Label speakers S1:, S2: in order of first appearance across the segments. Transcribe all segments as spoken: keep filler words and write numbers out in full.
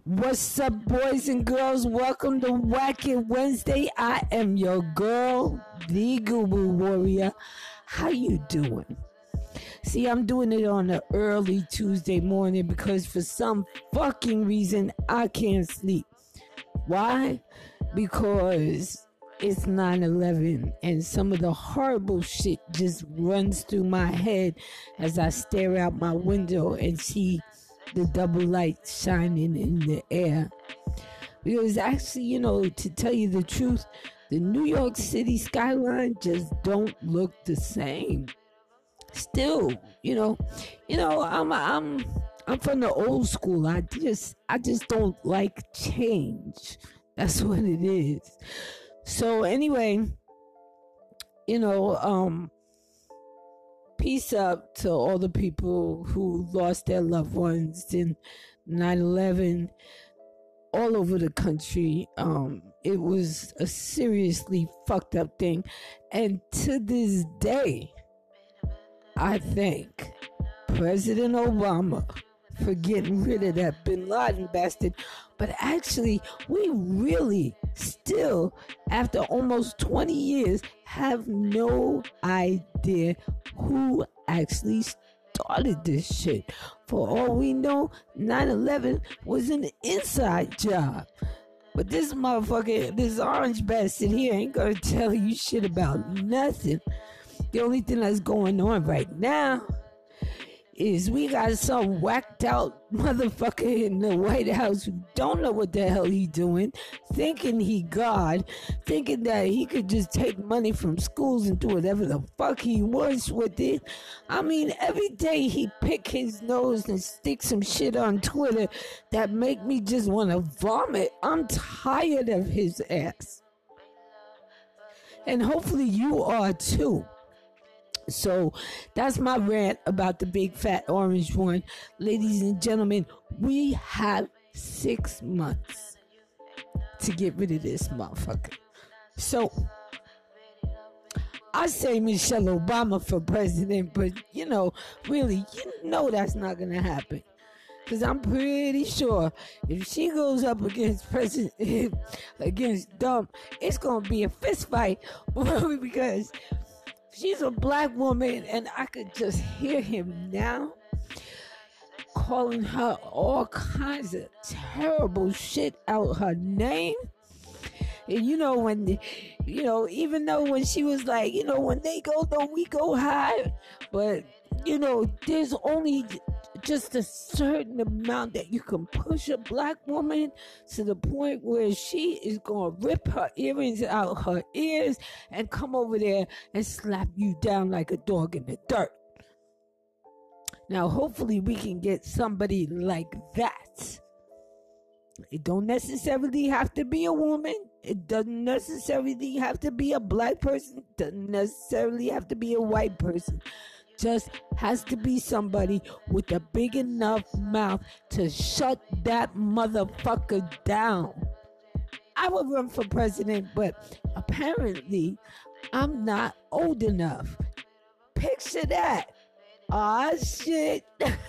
S1: What's up, boys and girls? Welcome to Whack It Wednesday. I am your girl, the Guru Warrior. How you doing? See, I'm doing it on an early Tuesday morning because for some fucking reason I can't sleep. Why? Because it's nine eleven and some of the horrible shit just runs through my head as I stare out my window and see the double light shining in the air. Because actually, you know, to tell you the truth, the New York City skyline just don't look the same. Still, you know, you know, I'm I'm I'm from the old school. I just I just don't like change. That's what it is. So anyway, you know, um peace up to all the people who lost their loved ones in nine eleven all over the country. Um, it was a seriously fucked up thing. And to this day, I thank President Obama for getting rid of that Bin Laden bastard. But actually, we really still, after almost twenty years, have no idea who actually started this shit. For all we know, nine eleven was an inside job. But this motherfucker, this orange bastard here ain't gonna tell you shit about nothing. The only thing that's going on right now is we got some whacked out motherfucker in the White House who don't know what the hell he doing, thinking he God, thinking that he could just take money from schools and do whatever the fuck he wants with it. I mean, every day he pick his nose and stick some shit on Twitter that make me just want to vomit. I'm tired of his ass. And hopefully you are too. So that's my rant about the big fat orange one. Ladies and gentlemen, we have six months to get rid of this motherfucker. So I say Michelle Obama for president, but you know, really, you know that's not gonna happen. Because I'm pretty sure if she goes up against President, against Trump, it's gonna be a fist fight because she's a black woman, and I could just hear him now calling her all kinds of terrible shit out her name. And you know, when, the, you know, even though when she was like, you know, when they go low, we go high. But, you know, there's only just a certain amount that you can push a black woman to the point where she is going to rip her earrings out her ears and come over there and slap you down like a dog in the dirt. Now, hopefully we can get somebody like that. It don't necessarily have to be a woman. It doesn't necessarily have to be a black person. It doesn't necessarily have to be a white person. Just has to be somebody with a big enough mouth to shut that motherfucker down. I would run for president, but apparently I'm not old enough. Picture that. Aw, shit.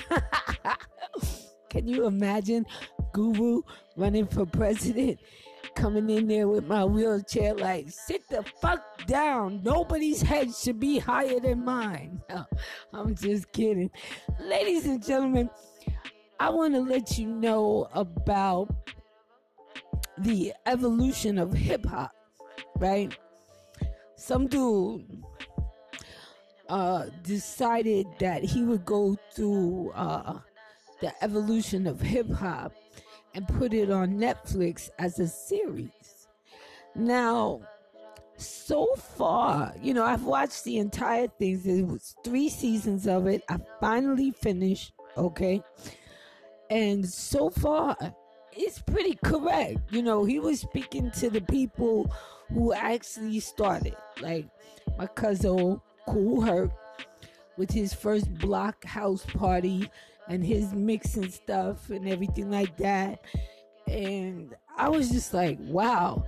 S1: Can you imagine Guru running for president? Coming in there with my wheelchair like, sit the fuck down. Nobody's head should be higher than mine. No, I'm just kidding. Ladies and gentlemen, I want to let you know about the evolution of hip-hop, right? Some dude uh, decided that he would go through uh, the evolution of hip-hop and put it on Netflix as a series. Now, so far, you know, I've watched the entire thing. There was three seasons of it. I finally finished, okay? And so far, it's pretty correct. You know, he was speaking to the people who actually started. Like my cousin, Kool Herc, with his first block house party and his mixing stuff and everything like that. And I was just like, wow.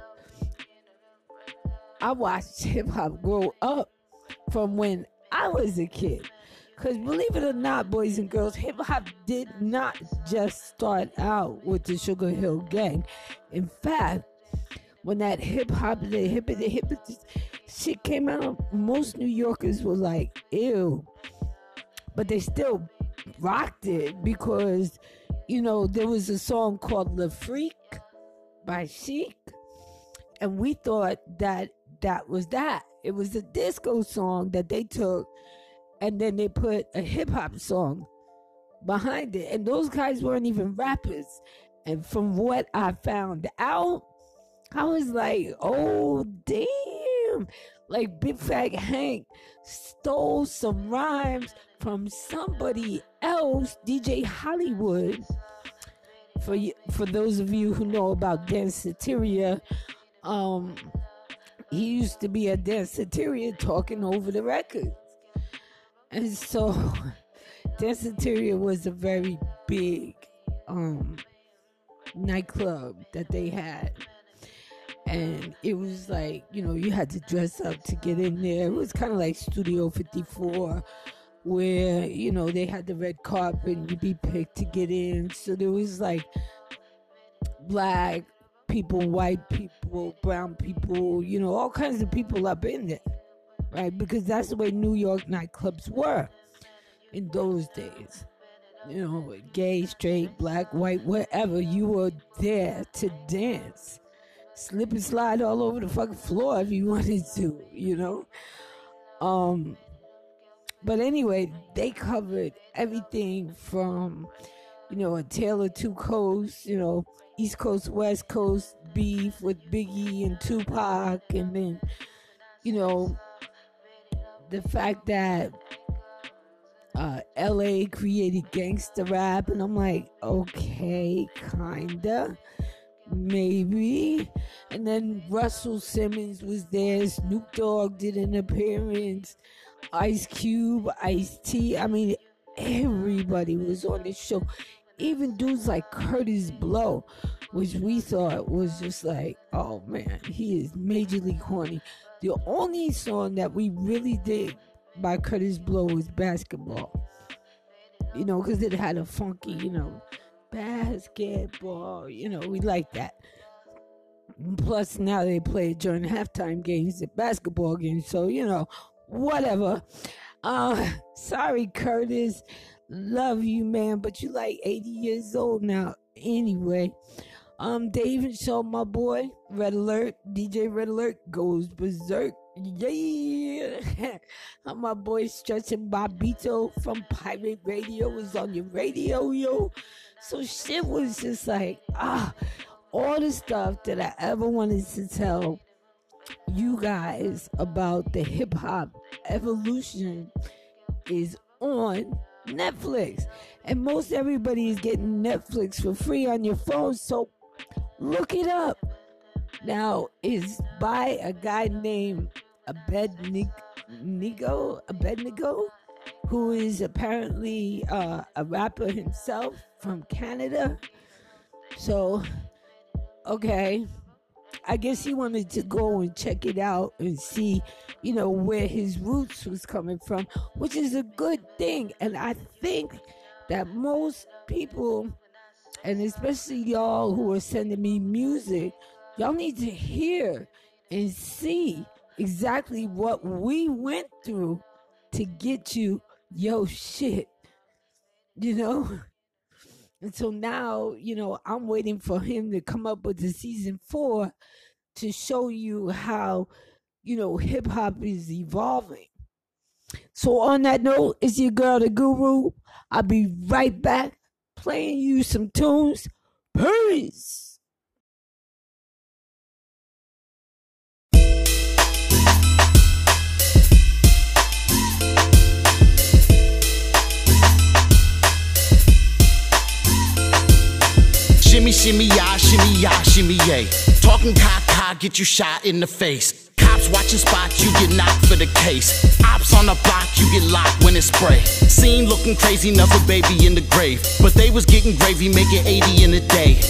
S1: I watched hip hop grow up from when I was a kid. Because believe it or not, boys and girls, hip hop did not just start out with the Sugar Hill Gang. In fact, when that hip hop, the hip the hip shit came out, most New Yorkers were like, ew. But they still rocked it because, you know, there was a song called Le Freak by Chic. And we thought that that was that. It was a disco song that they took and then they put a hip hop song behind it. And those guys weren't even rappers. And from what I found out, I was like, oh, damn. Like Big Fat Hank stole some rhymes from somebody else, D J Hollywood. For for those of you who know about Danceteria, um, he used to be a Danceteria talking over the records. And so Danceteria was a very big um, nightclub that they had. And it was like, you know, you had to dress up to get in there. It was kind of like Studio fifty-four, where, you know, they had the red carpet and you'd be picked to get in. So there was like black people, white people, brown people, you know, all kinds of people up in there, right? Because that's the way New York nightclubs were in those days. You know, gay, straight, black, white, wherever, you were there to dance. Slip and slide all over the fucking floor if you wanted to, you know? Um, but anyway, they covered everything from, you know, A Tale of Two Coasts, you know, East Coast, West Coast beef with Biggie and Tupac, and then, you know, the fact that uh, L A created gangsta rap, and I'm like, okay, kinda. Maybe. And then Russell Simmons was there. Snoop Dogg did an appearance. Ice Cube, Ice-T. I mean, everybody was on this show. Even dudes like Curtis Blow, which we thought was just like, oh man, he is majorly corny. The only song that we really did by Curtis Blow was Basketball. You know, because it had a funky, you know, basketball, you know, we like that. Plus, now they play it during halftime games at basketball games, so, you know, whatever. Uh, sorry, Curtis. Love you, man, but you like eighty years old now. Anyway, um, they even showed my boy, Red Alert, D J Red Alert goes berserk. Yeah. My boy Stretching Bobito from Pirate Radio was on your radio, yo. So shit was just like, ah, all the stuff that I ever wanted to tell you guys about the hip hop evolution is on Netflix. And most everybody is getting Netflix for free on your phone, so look it up. Now, it's by a guy named Abednego, Abednego, who is apparently uh, a rapper himself from Canada. So, okay, I guess he wanted to go and check it out and see, you know, where his roots was coming from, which is a good thing. And I think that most people, and especially y'all who are sending me music, y'all need to hear and see exactly what we went through to get you yo shit, you know? And so now, you know, I'm waiting for him to come up with the season four to show you how, you know, hip hop is evolving. So on that note, it's your girl, the Guru. I'll be right back playing you some tunes. Peace.
S2: Shimmy, shimmy, ya, shimmy, ya, shimmy, yay. Talking caca, get you shot in the face. Cops watching spots, you get knocked for the case. Ops on the block, you get locked when it's spray. Scene looking crazy enough, a baby in the grave. But they was getting gravy, making eighty in a day. Snatch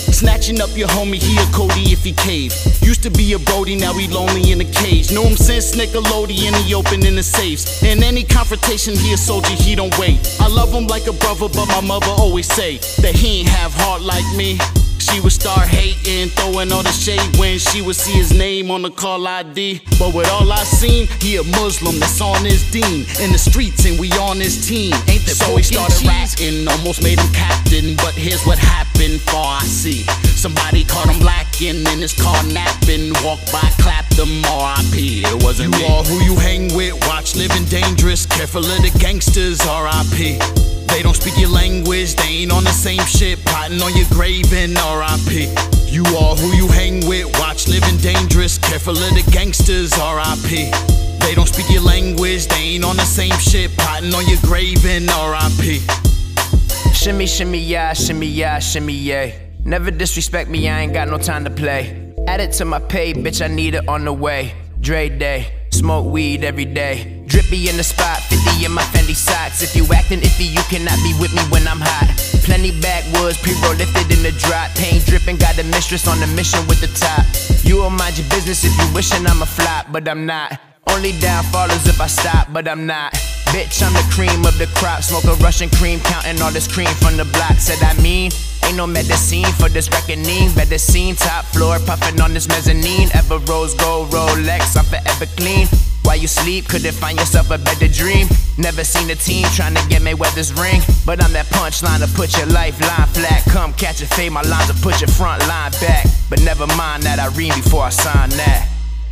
S2: snatching up your homie, he a Cody if he cave. Used to be a Brody, now he lonely in a cage. Know him since Nickelodeon, he opening the safes. In any confrontation, he a soldier, he don't wait. I love him like a brother, but my mother always say that he ain't have heart like me. She would start hating, throwing all the shade when she would see his name on the call I D. But with all I seen, he a Muslim that's on his deen. In the streets and we on his team. Ain't that so he started rapping, almost made him captain. But here's what happened, far I see. Somebody caught him lacking in his car napping. Walked by, clapped him, R I P It wasn't you me. All who you hang with, watch living dangerous. Careful of the gangsters, R I P They don't speak your language, they ain't on the same shit. Plotting on your grave and R I P You all who you hang with, watch living dangerous. Careful of the gangsters, R I P They don't speak your language, they ain't on the same shit. Plotting on your grave and R I P
S3: Shimmy, shimmy, yeah, shimmy, yeah, shimmy, yeah. Never disrespect me, I ain't got no time to play. Add it to my pay, bitch, I need it on the way. Dre Day, smoke weed every day. Drippy in the spot, fifty in my Fendi socks. If you actin' iffy, you cannot be with me when I'm hot. Plenty backwoods, pre-roll lifted in the drop. Pain dripping, got the mistress on the mission with the top. You will mind your business if you wishing I'm a flop, but I'm not. Only downfallers if I stop, but I'm not. Bitch, I'm the cream of the crop. Smoke a Russian cream, counting all this cream from the block. Said I mean, ain't no medicine for this reckoning. Better seen, top floor, puffin' on this mezzanine. Ever rose gold Rolex, I'm forever clean. While you sleep, couldn't find yourself a better dream. Never seen a team trying to get Mayweather's ring. But I'm that punchline to put your lifeline flat. Come catch a fade, my lines to put your front line back. But never mind that, I read before I sign that.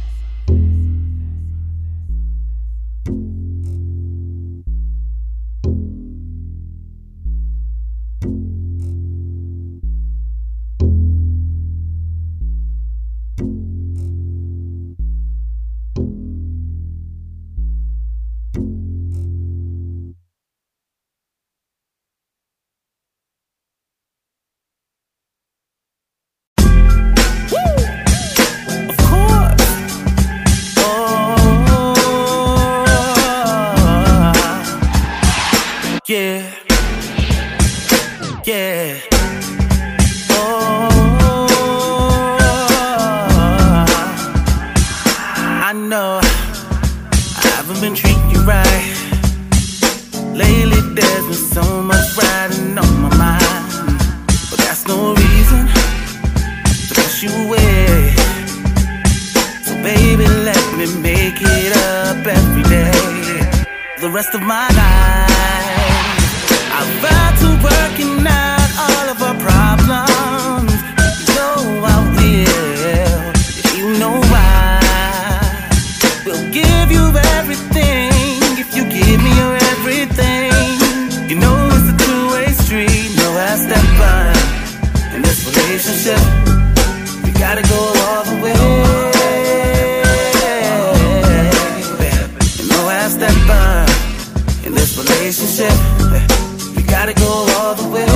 S4: Yeah, yeah. Oh, I know I haven't been treating you right. Lately there's been so much riding on my mind, but that's no reason to push you away. So baby, let me make it up every day, the rest of my life. I'd rather working out all of our problems. You know I will, if you know why. We'll give you everything if you give me your everything. You know it's a two-way street, no I step by. In this relationship, we gotta go all the way. You know I step by. In this relationship, gotta go all the way.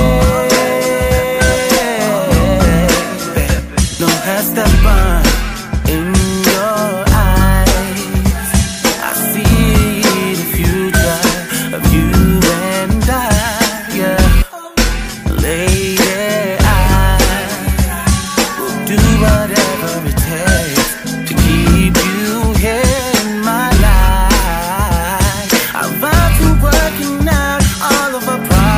S4: No has to burn in your eyes. I see the future of you and I, yeah. Lady, I will do whatever it takes to keep you here in my life. I'm about to working out all of our problems.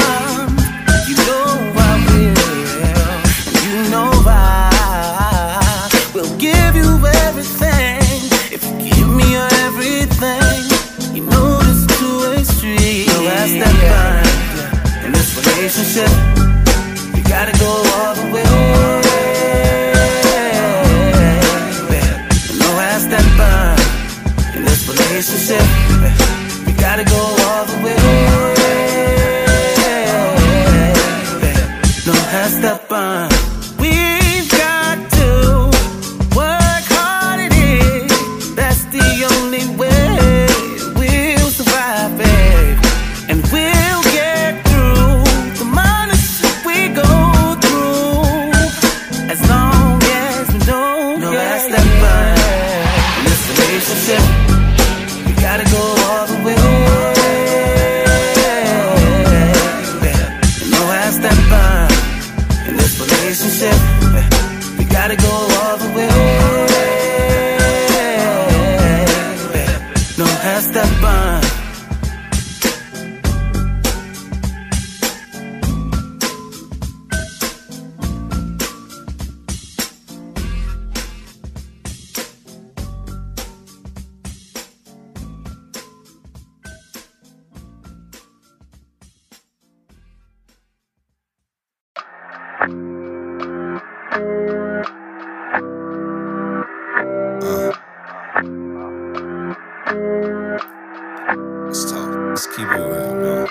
S4: Relationship, we gotta go all the way. You know I step by. In this relationship, we gotta go all the way. No I step by. We've got to work hard at it. That's the only way we'll survive, babe. And we'll get we gotta go all the way. You know I step by. In this relationship, said, we gotta go all the way. No half step bun.
S5: Let's talk. Let's keep it real, man.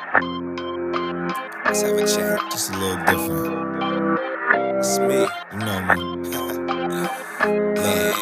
S5: Let's have a chat, just a little different. It's me, you know me. Yeah,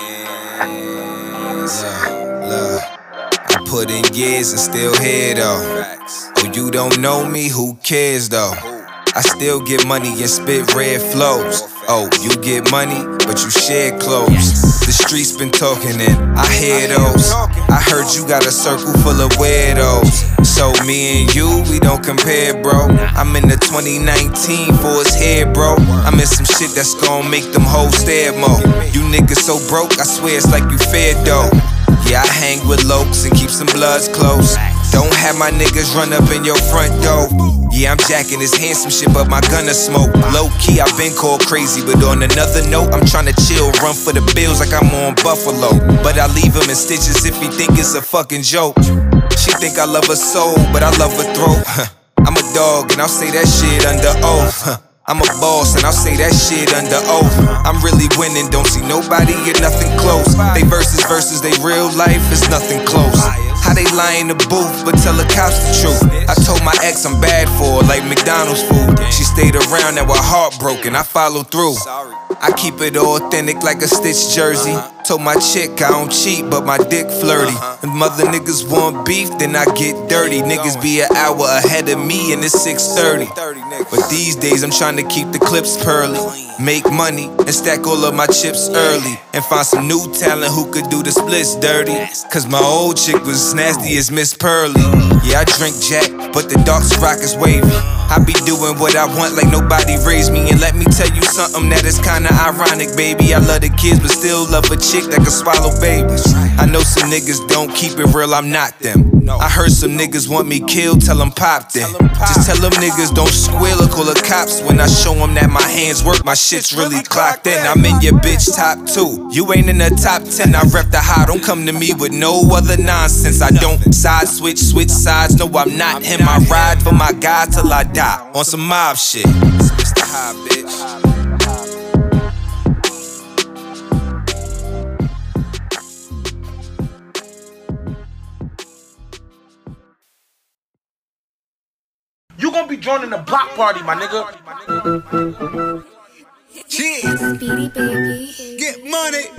S5: look, I put in years and still here though. Oh, you don't know me? Who cares though? I still get money and spit red flows. Oh, you get money, but you share clothes. The streets been talking and I hear those. I heard you got a circle full of weirdos. So me and you, we don't compare, bro. I'm in the twenty nineteen for his hair, bro. I'm in some shit that's gon' make them hoes stare more. You niggas so broke, I swear it's like you fair though. Yeah, I hang with lokes and keep some bloods close. Don't have my niggas run up in your front door. Yeah, I'm jacking this handsome shit, but my gunna smoke. Low key, I've been called crazy, but on another note, I'm tryna chill, run for the bills like I'm on Buffalo. But I leave him in stitches if he think it's a fucking joke. She think I love her soul, but I love her throat. I'm a dog, and I'll say that shit under oath. I'm a boss, and I'll say that shit under oath. I'm really winning, don't see nobody or nothing close. They versus versus, they real life is nothing close. How they lie in the booth, but tell the cops the truth. I told my ex I'm bad for her, like McDonald's food. She stayed around, now her heart broken, I follow through. I keep it authentic like a Stitch jersey. Told my chick I don't cheat, but my dick flirty. If mother niggas want beef, then I get dirty. Niggas be an hour ahead of me and it's six thirty. But these days I'm trying to keep the clips pearly, make money and stack all of my chips early, and find some new talent who could do the splits dirty. Cause my old chick was nasty as Miss Pearly. Yeah, I drink Jack, but the dark rock is wavy. I be doing what I want like nobody raised me. And let me tell you something that is kinda ironic, baby. I love the kids but still love a chick that can swallow babies. I know some niggas don't keep it real, I'm not them. I heard some niggas want me killed, tell them pop then. Just tell them niggas don't squeal or call the cops when I show them that my hands work, my shit's really clocked in. I'm in your bitch top two, you ain't in the top ten. I rep the high, don't come to me with no other nonsense. I don't side switch, switch sides, no I'm not him. I ride for my guys till I die, on some mob shit. It's the high, bitch.
S6: You gonna be joining the block party, my nigga.
S7: Yeah. Speedy baby.
S5: Get money.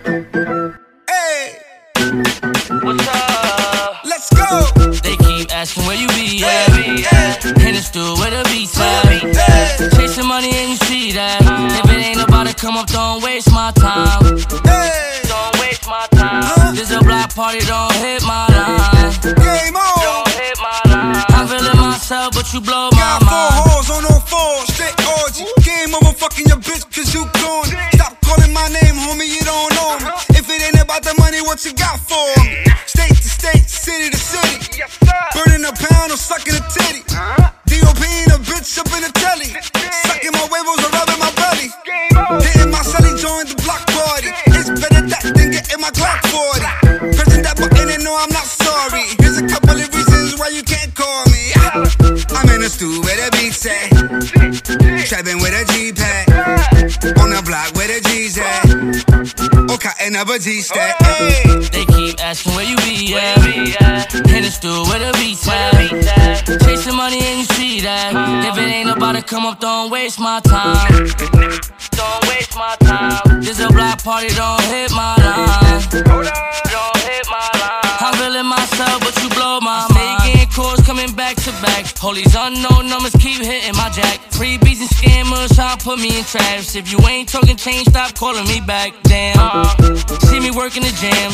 S5: Hey.
S8: What's up?
S5: Let's go.
S8: They keep asking where you be at. In the stool where the beats at. Chasing money and you see that. If it ain't about to come up, don't waste my time. Don't waste my time. This a block party, don't hit my line.
S5: Game on.
S8: Don't hit my line. I'm feeling myself, but you blow my
S5: Got four
S8: mind.
S5: hoes on all fours, straight orgy. Game over, fucking your bitch, cause you gone. Stop calling my name, homie, you don't know me. If it ain't about the money, what you got for me? State to state, city to city. Burning a pound or sucking a titty. D O P and a bitch up in the telly. Sucking my huevos or rubbing my belly. Hitting my celly, joined the block party. It's better that than getting my Glock forty. Pressing that button and no, I'm not sorry. Here's a couple of reasons why you can't call me. I'm in the stew where the beats at. Trapping with a G-pad. On the block where the G's at. Oh, cutting up a G-stack. Hey.
S8: They keep asking where you be at. In the stool where the beats at. Chasing money and you see that. If it ain't about to come up, don't waste my time. Don't waste my time. This a block party, don't hit my line. Don't hit my line. I'm feeling myself, but you blow my mind. Stay getting calls coming back to back. All these unknown numbers keep hitting my jack. Freebies and scammers trying to put me in traps. If you ain't talking change, stop calling me back. Damn. See me working the jams.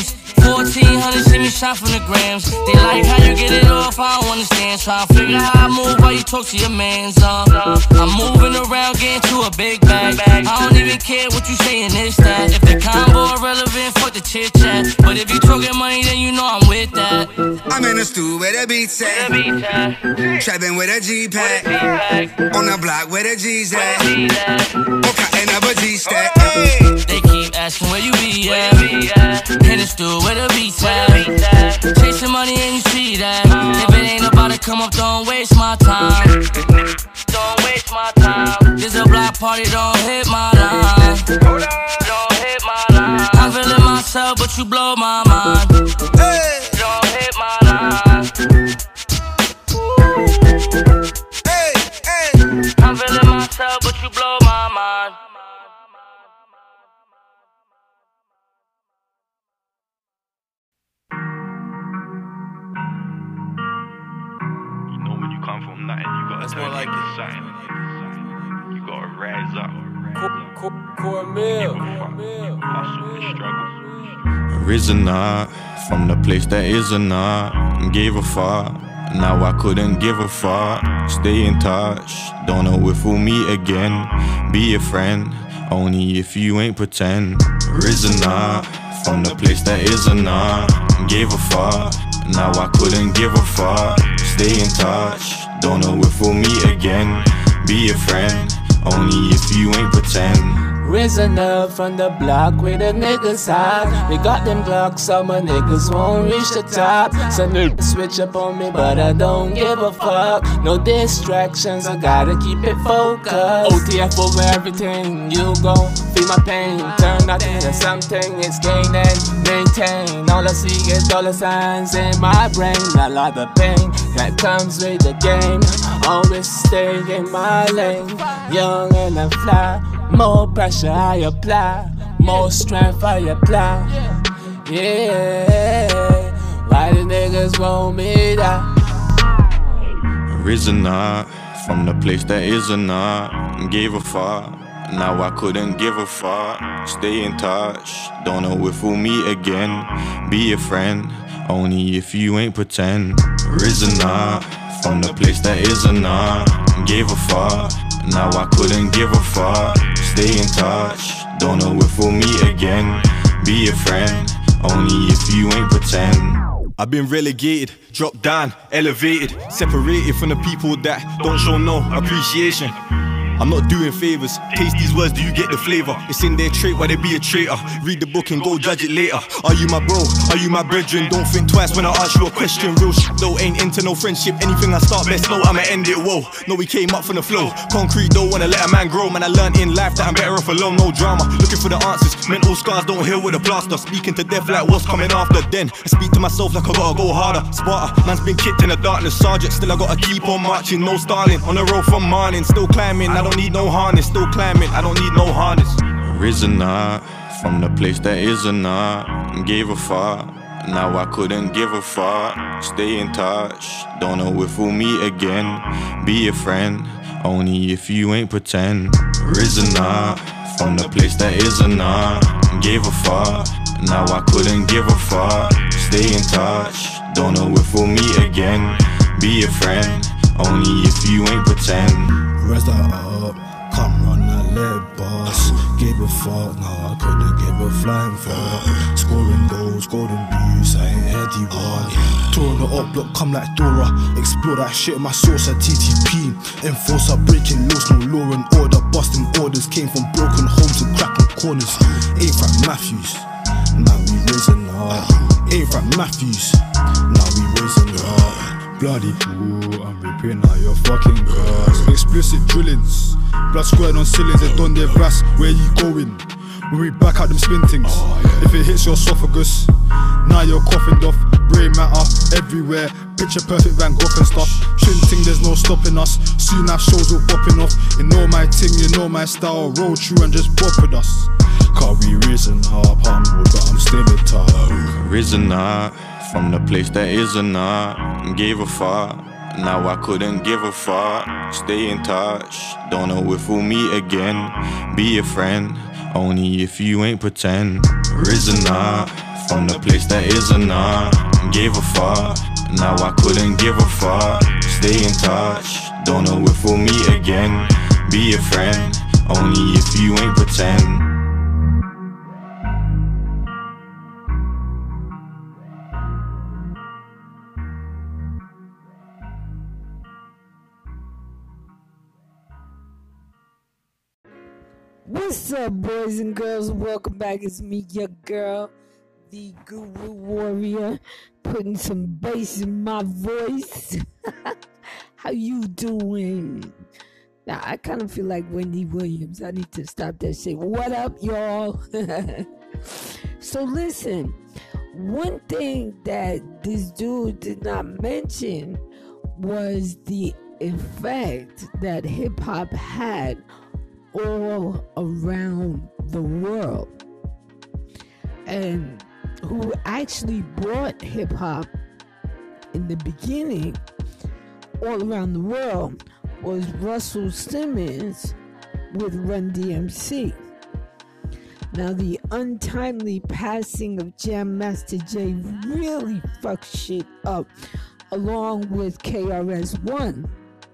S8: fourteen hundred, see me shot from the grams. They like how you get it off, I don't understand. Tryna figure how I move while you talk to your mans. Uh. I'm moving around, getting to a big bag. I don't even care what you saying, this, that. If the combo irrelevant, fuck the chit chat. But if you talking money, then you know I'm with that.
S9: I'm in the stew where the beats at. Trapping with a G-Pack. On the block where the G's at. Or cutting up a G-stack.
S8: They keep asking where you be at. In the stew where the beats at. Chasing money and you see that. If it ain't about to come up, don't waste my time. Don't waste my time. This a block party, don't hit my line. Don't hit my line. I'm feeling myself, but you blow my mind. Don't hit my line. I'm feeling myself, but you blow my mind.
S10: You know when you come from nothing, you gotta turn like into something. You gotta rise up. Hustle and struggle.
S11: Risen up from the place that isn't up. Gave a fuck. Now I couldn't give a fuck. Stay in touch. Don't know if we'll meet again. Be a friend. Only if you ain't pretend. Risen up from the place that isn't up. Gave a fuck. Now I couldn't give a fuck. Stay in touch. Don't know if we'll meet again. Be a friend. Only if you ain't pretend.
S12: Risen up from the block where the niggas hide. We got them blocks, so my niggas won't reach the top. Some niggas switch up on me, but I don't give a fuck. No distractions, I gotta keep it focused. O T F over everything, you gon' feel my pain. Turn nothing into something, it's gain and maintain. All I see is dollar signs in my brain. A lot of pain that comes with the game. Always stay in my lane, young and I fly. More pressure I apply, more strength I apply. Yeah, why the niggas want me die?
S11: Risen up from the place that isn't up. Gave a fuck. Now I couldn't give a fuck. Stay in touch. Don't know if we'll meet again. Be a friend. Only if you ain't pretend. Risen up from the place that isn't up. Gave a fuck. Now I couldn't give a fuck. Stay in touch. Don't know if we'll meet again. Be a friend. Only if you ain't pretend.
S13: I've been relegated, dropped down, elevated, separated from the people that don't show no appreciation. I'm not doing favors. Taste these words, do you get the flavor? It's in their trait, why they be a traitor? Read the book and go judge it later. Are you my bro? Are you my brethren? Don't think twice when I ask you a question. Real shit though, ain't into no friendship. Anything I start best know I'ma end it, whoa. No, we came up from the flow. Concrete don't wanna let a man grow. Man, I learned in life that I'm better off alone, no drama. Looking for the answers, mental scars don't heal with a plaster. Speaking to death like what's coming after. Then I speak to myself like I gotta go harder. Sparta, man's been kicked in the darkness. Sergeant, still I gotta keep on marching. No stalling, on the road from morning. Still climbing, I don't need no harness. Still climbing, I don't need no harness.
S11: Risen up from the place that isn't up. Gave a fuck. Now I couldn't give a fuck. Stay in touch. Don't know if we'll meet again. Be a friend. Only if you ain't pretend. Risen up from the place that isn't up. Gave a fuck. Now I couldn't give a fuck. Stay in touch. Don't know if we'll meet again. Be a friend. Only if you ain't pretend.
S14: Rest that up. Come run that leg boss. Gave a fuck, nah, I couldn't give a flying fuck. Scoring goals, golden boots, I ain't Eddie one. Touring the up block, come like Dora. Explore that shit, my source at T T P. Enforcer breaking laws, no law and order. Busting orders came from broken homes and cracking corners. Ain't Frank Matthews, now we risen up. Ain't Frank Matthews, now we risen up. Bloody pool, I'm ripping out your fucking grass. Explicit drillings, blood squirting on ceilings and done their brass. Where you going? When we back out them spin things. If it hits your esophagus, now you're coughing off. Brain matter everywhere, picture perfect Van Gogh and stuff. Shouldn't think there's no stopping us. Soon our shows will popping off. You know my ting, you know my style. Roll through and just bop with us. Cause we risen up, humble, but I'm still a tug.
S11: Risen up from the place that isn't up. Gave a fuck. Now I couldn't give a fuck. Stay in touch. Don't know if we'll meet again. Be a friend. Only if you ain't pretend. Risen up from the place that isn't not. Gave a fuck, now I couldn't give a fuck. Stay in touch, don't know if we'll meet again. Be a friend, only if you ain't pretend.
S1: What's up, boys and girls? Welcome back. It's me, your girl, the Guru Warrior, putting some bass in my voice. How you doing? Now, I kind of feel like Wendy Williams. I need to stop that shit. What up, y'all? So listen, one thing that this dude did not mention was the effect that hip-hop had all around the world, and who actually brought hip-hop in the beginning all around the world was Russell Simmons with Run D M C. Now, the untimely passing of Jam Master Jay really fucked shit up, along with K R S One,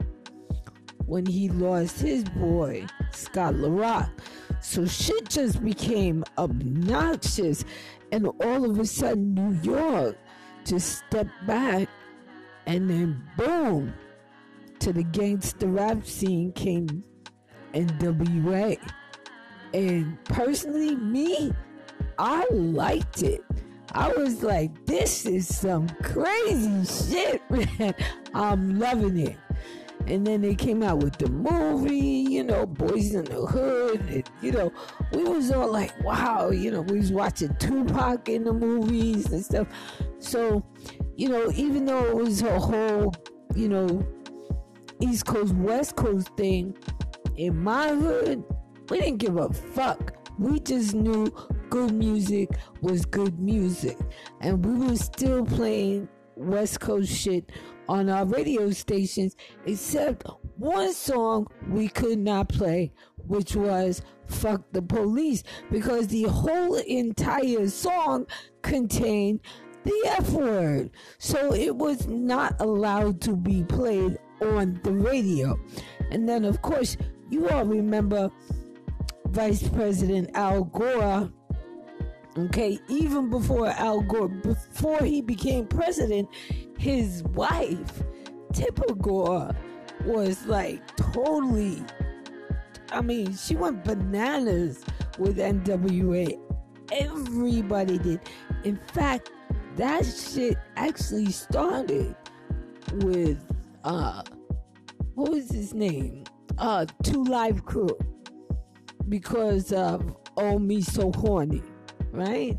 S1: when he lost his boy, Scott LaRock. So shit just became obnoxious, and all of a sudden New York just stepped back, and then boom, to the gangster rap scene came N W A. And personally, me, I liked it. I was like, this is some crazy shit, man. I'm loving it. And then they came out with the movie, you know, Boys in the Hood. And, you know, we was all like, wow, you know, we was watching Tupac in the movies and stuff. So, you know, even though it was a whole, you know, East Coast, West Coast thing, in my hood, we didn't give a fuck. We just knew good music was good music. And we were still playing West Coast shit on our radio stations, except one song we could not play, which was Fuck the Police, because the whole entire song contained the F word. So it was not allowed to be played on the radio. And then, of course, you all remember Vice President Al Gore. Okay, even before Al Gore, before he became president, his wife, Tipper Gore, was like totally, I mean, she went bananas with N W A. Everybody did. In fact, that shit actually started with, uh, what was his name? Uh, Two Live Crew. Because of Oh Me So Horny, right?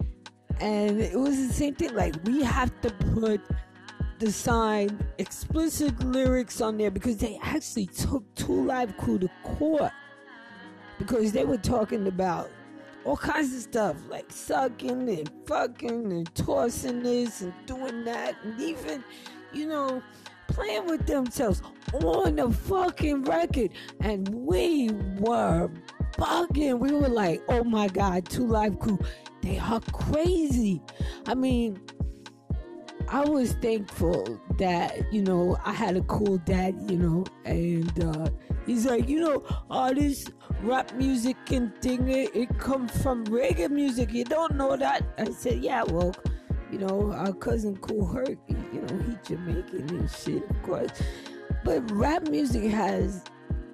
S1: And it was the same thing, like, we have to put the sign explicit lyrics on there, because they actually took Two Live Crew to court, because they were talking about all kinds of stuff, like sucking and fucking and tossing this and doing that, and even, you know, playing with themselves on the fucking record. And we were bugging. We were like, oh my God, Two Live Crew, they are crazy. I mean, I was thankful that, you know, I had a cool dad, you know, and uh, he's like, you know, all this rap music and thing, it, it comes from reggae music. You don't know that? I said, yeah, well, you know, our cousin Kool Herc, you know, he Jamaican and shit, of course. But rap music has,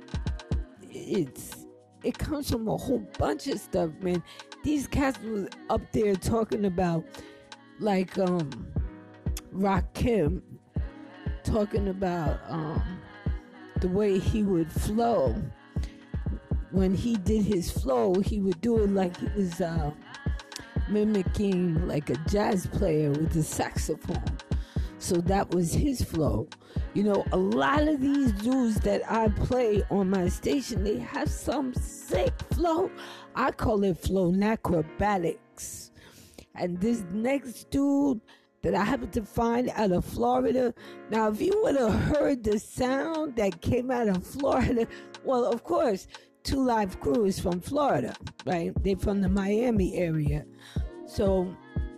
S1: it's, it comes from a whole bunch of stuff, man. These cats was up there talking about, like, um, Rakim, talking about um, the way he would flow. When he did his flow, he would do it like he was uh, mimicking like a jazz player with a saxophone. So that was his flow. You know, a lot of these dudes that I play on my station, they have some sick flow. I call it flow acrobatics. And this next dude that I happened to find out of Florida. Now, if you would have heard the sound that came out of Florida, well, of course, Two Live Crew is from Florida, right? They're from the Miami area. So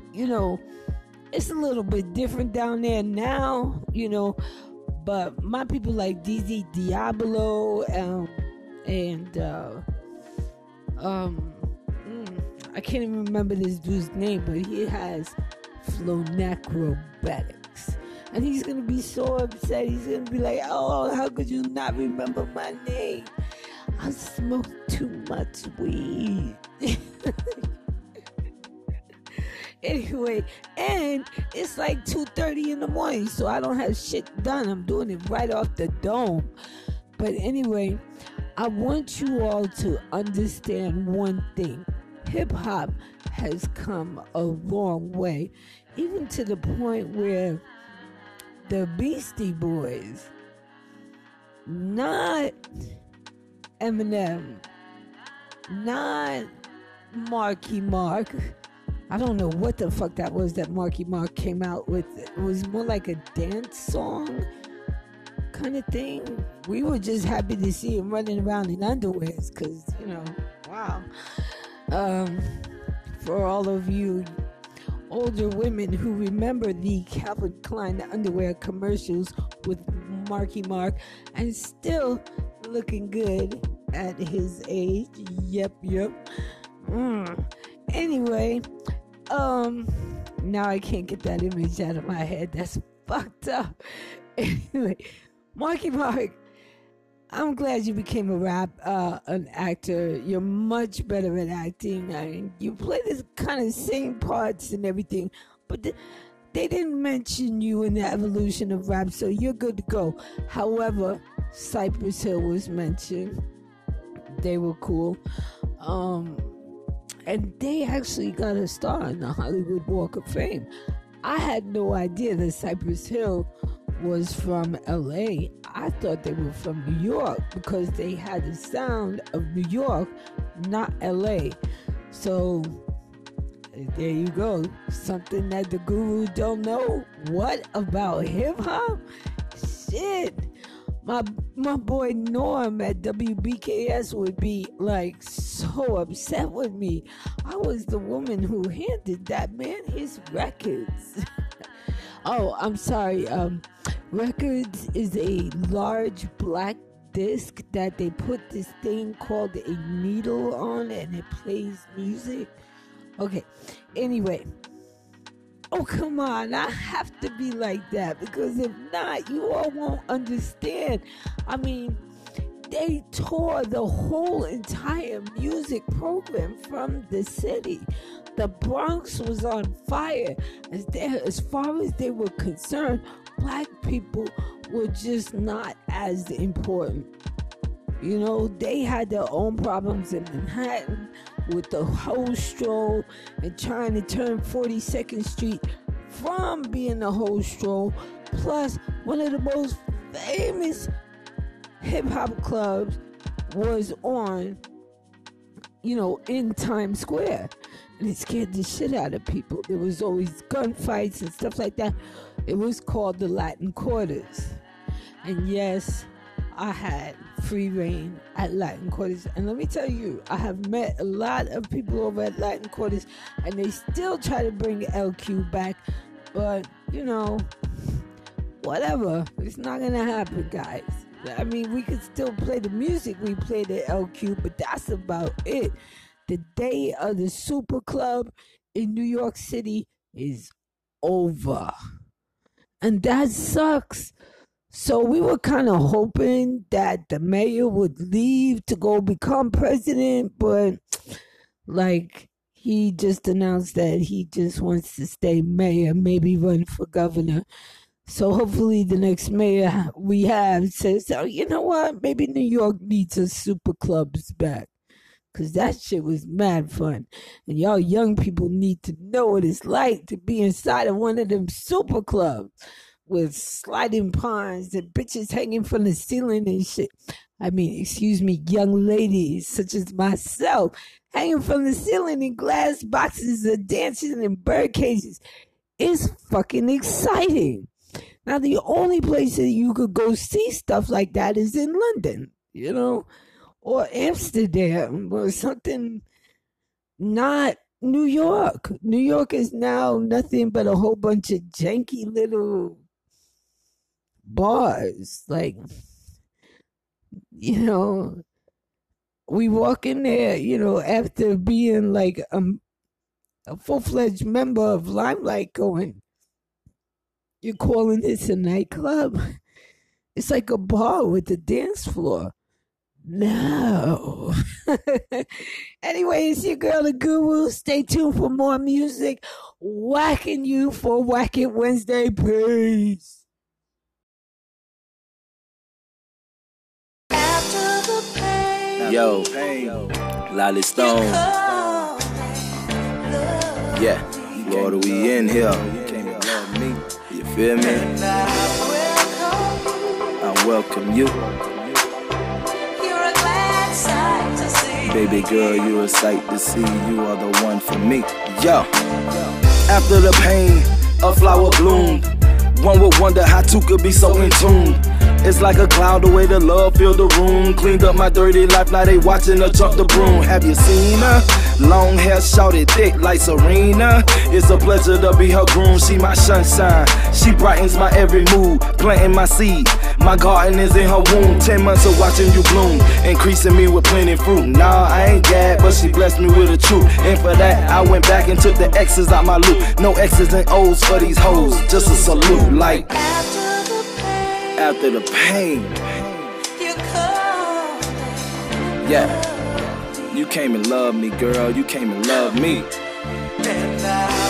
S1: you know, it's a little bit different down there now, you know, but my people like D Z Diablo um, and uh, um, mm, I can't even remember this dude's name, but he has Flonacrobatics. And he's going to be so upset. He's going to be like, oh, how could you not remember my name? I smoke too much weed. Anyway, and it's like two thirty in the morning, so I don't have shit done. I'm doing it right off the dome. But anyway, I want you all to understand one thing. Hip-hop has come a long way, even to the point where the Beastie Boys, not Eminem, not Marky Mark, I don't know what the fuck that was that Marky Mark came out with. It was more like a dance song kind of thing. We were just happy to see him running around in underwears because, you know, wow. Um, for all of you older women who remember the Calvin Klein underwear commercials with Marky Mark and still looking good at his age. Yep, yep. Mm. Anyway, um, now I can't get that image out of my head. That's fucked up. Anyway, Marky Mark, I'm glad you became a rap, uh, an actor. You're much better at acting. I mean, you play this kind of same parts and everything, but th- they didn't mention you in the evolution of rap, so you're good to go. However, Cypress Hill was mentioned. They were cool. Um, and they actually got a star in the Hollywood Walk of Fame. I had no idea that Cypress Hill was from L A. I thought they were from New York because they had the sound of New York, not L A. So there you go. Something that the guru don't know. What about hip hop? Shit. My my boy Norm at W B K S would be like so upset with me. I was the woman who handed that man his records. Oh, I'm sorry. Um, records is a large black disc that they put this thing called a needle on and it plays music. Okay, anyway. Oh, come on. I have to be like that because if not, you all won't understand. I mean, they tore the whole entire music program from the city. The Bronx was on fire. As, they, as far as they were concerned, black people were just not as important. You know, they had their own problems in Manhattan with the whole stroll and trying to turn forty-second Street from being the whole stroll. Plus, one of the most famous hip-hop clubs was on, you know, in Times Square. And it scared the shit out of people. There was always gunfights and stuff like that. It was called the Latin Quarters. And yes, I had free reign at Latin Quarters. And let me tell you, I have met a lot of people over at Latin Quarters, and they still try to bring L Q back. But, you know, whatever. It's not going to happen, guys. I mean, we could still play the music we played at L Q, but that's about it. The day of the Super Club in New York City is over. And that sucks. So we were kind of hoping that the mayor would leave to go become president, but like he just announced that he just wants to stay mayor, maybe run for governor. So hopefully the next mayor we have says, oh, you know what? Maybe New York needs a super clubs back. Because that shit was mad fun. And y'all young people need to know what it's like to be inside of one of them super clubs with sliding ponds and bitches hanging from the ceiling and shit. I mean, excuse me, young ladies such as myself hanging from the ceiling in glass boxes or dancing in bird cages. It's fucking exciting. Now, the only place that you could go see stuff like that is in London, you know, or Amsterdam or something not New York. New York is now nothing but a whole bunch of janky little bars. Like, you know, we walk in there, you know, after being like um, a full-fledged member of Limelight going, you're calling this a nightclub? It's like a bar with a dance floor. No. Anyway, it's your girl, the Guru. Stay tuned for more music. Whacking you for Whack It Wednesday. Peace.
S15: Yo, Lolly Stone. Yeah, Florida, we in here. You feel me? I welcome you. Baby girl, you're a sight to see. You are the one for me. Yo, after the pain, a flower bloomed. One would wonder how two could be so in tune. It's like a cloud, the way the love filled the room. Cleaned up my dirty life, now they watching her jump the broom. Have you seen her? Long hair, shorty, thick like Serena. It's a pleasure to be her groom, she my sunshine. She brightens my every mood, planting my seed. My garden is in her womb, ten months of watching you bloom, increasing me with plenty fruit. Nah, I ain't gad, but she blessed me with the truth. And for that, I went back and took the X's out my loop. No X's and O's for these hoes, just a salute like after the pain, you come. Yeah, you came and loved me, girl. You came and loved me. And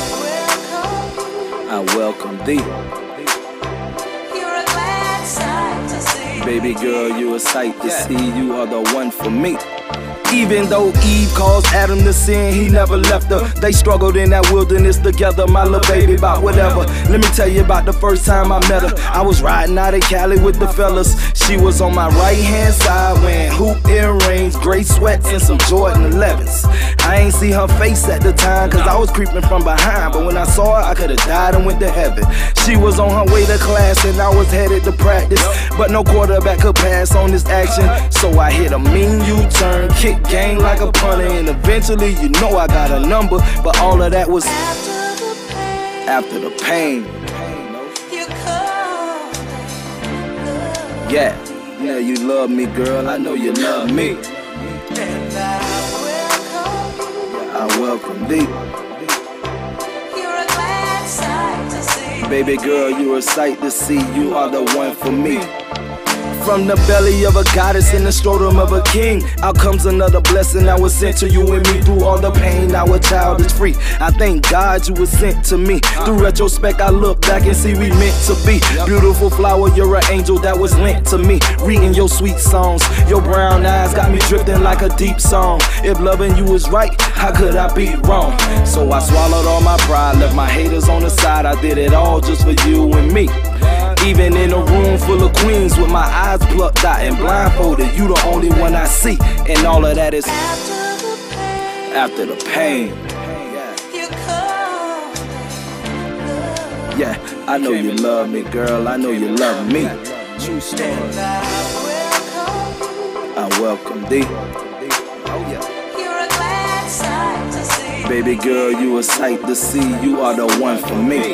S15: I welcome thee. You're a glad sight to see. Baby girl, you a sight to yeah. see. You are the one for me. Even though Eve caused Adam to sin, he never left her. They struggled in that wilderness together, my little baby, about whatever. Let me tell you about the first time I met her. I was riding out in Cali with the fellas. She was on my right hand side wearing hoop earrings, gray sweats, and some Jordan elevens. I ain't see her face at the time, cause I was creeping from behind. But when I saw her, I could've died and went to heaven. She was on her way to class and I was headed to practice. But no quarterback could pass on this action. So I hit a mean U-turn, kick game like a punter, and eventually, you know I got a number. But all of that was after the pain. Yeah, yeah, you love me, girl. I know you love me. I welcome thee. Baby girl, you're a sight to see. You are the one for me. From the belly of a goddess in the scrotum of a king, out comes another blessing that was sent to you and me. Through all the pain, our child is free. I thank God you were sent to me. Through retrospect, I look back and see we meant to be. Beautiful flower, you're an angel that was lent to me. Reading your sweet songs, your brown eyes got me drifting like a deep song. If loving you was right, how could I be wrong? So I swallowed all my pride, left my haters on the side. I did it all just for you and me. Even in a room full of queens with my eyes plucked out and blindfolded, you the only one I see. And all of that is after the pain. Yeah, I know you love me, girl. I know you love me. True story. I welcome thee. Baby girl, you a sight to see. You are the one for me.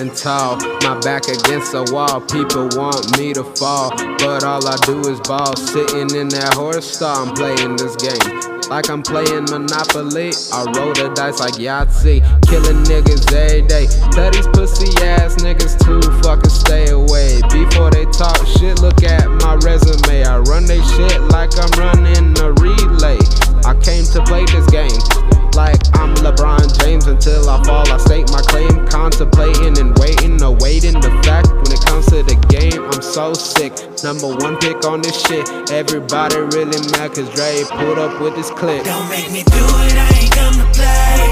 S16: standing tall, my back against the wall. People want me to fall, but all I do is ball. Sitting in that horse stall, I'm playing this game like I'm playing Monopoly. I roll the dice like Yahtzee, killing niggas every day. Tell these pussy ass niggas to fucking stay away. Before they talk shit, look at my resume. I run they shit like I'm running a relay. I came to play this game like I'm LeBron James. Until I fall, I state my claim. Contemplating and waiting, awaiting the fact. When it comes to the game, I'm so sick. Number one pick on this shit. Everybody really mad cause Dre pulled up with this clip.
S4: Don't make me do it, I ain't come to play.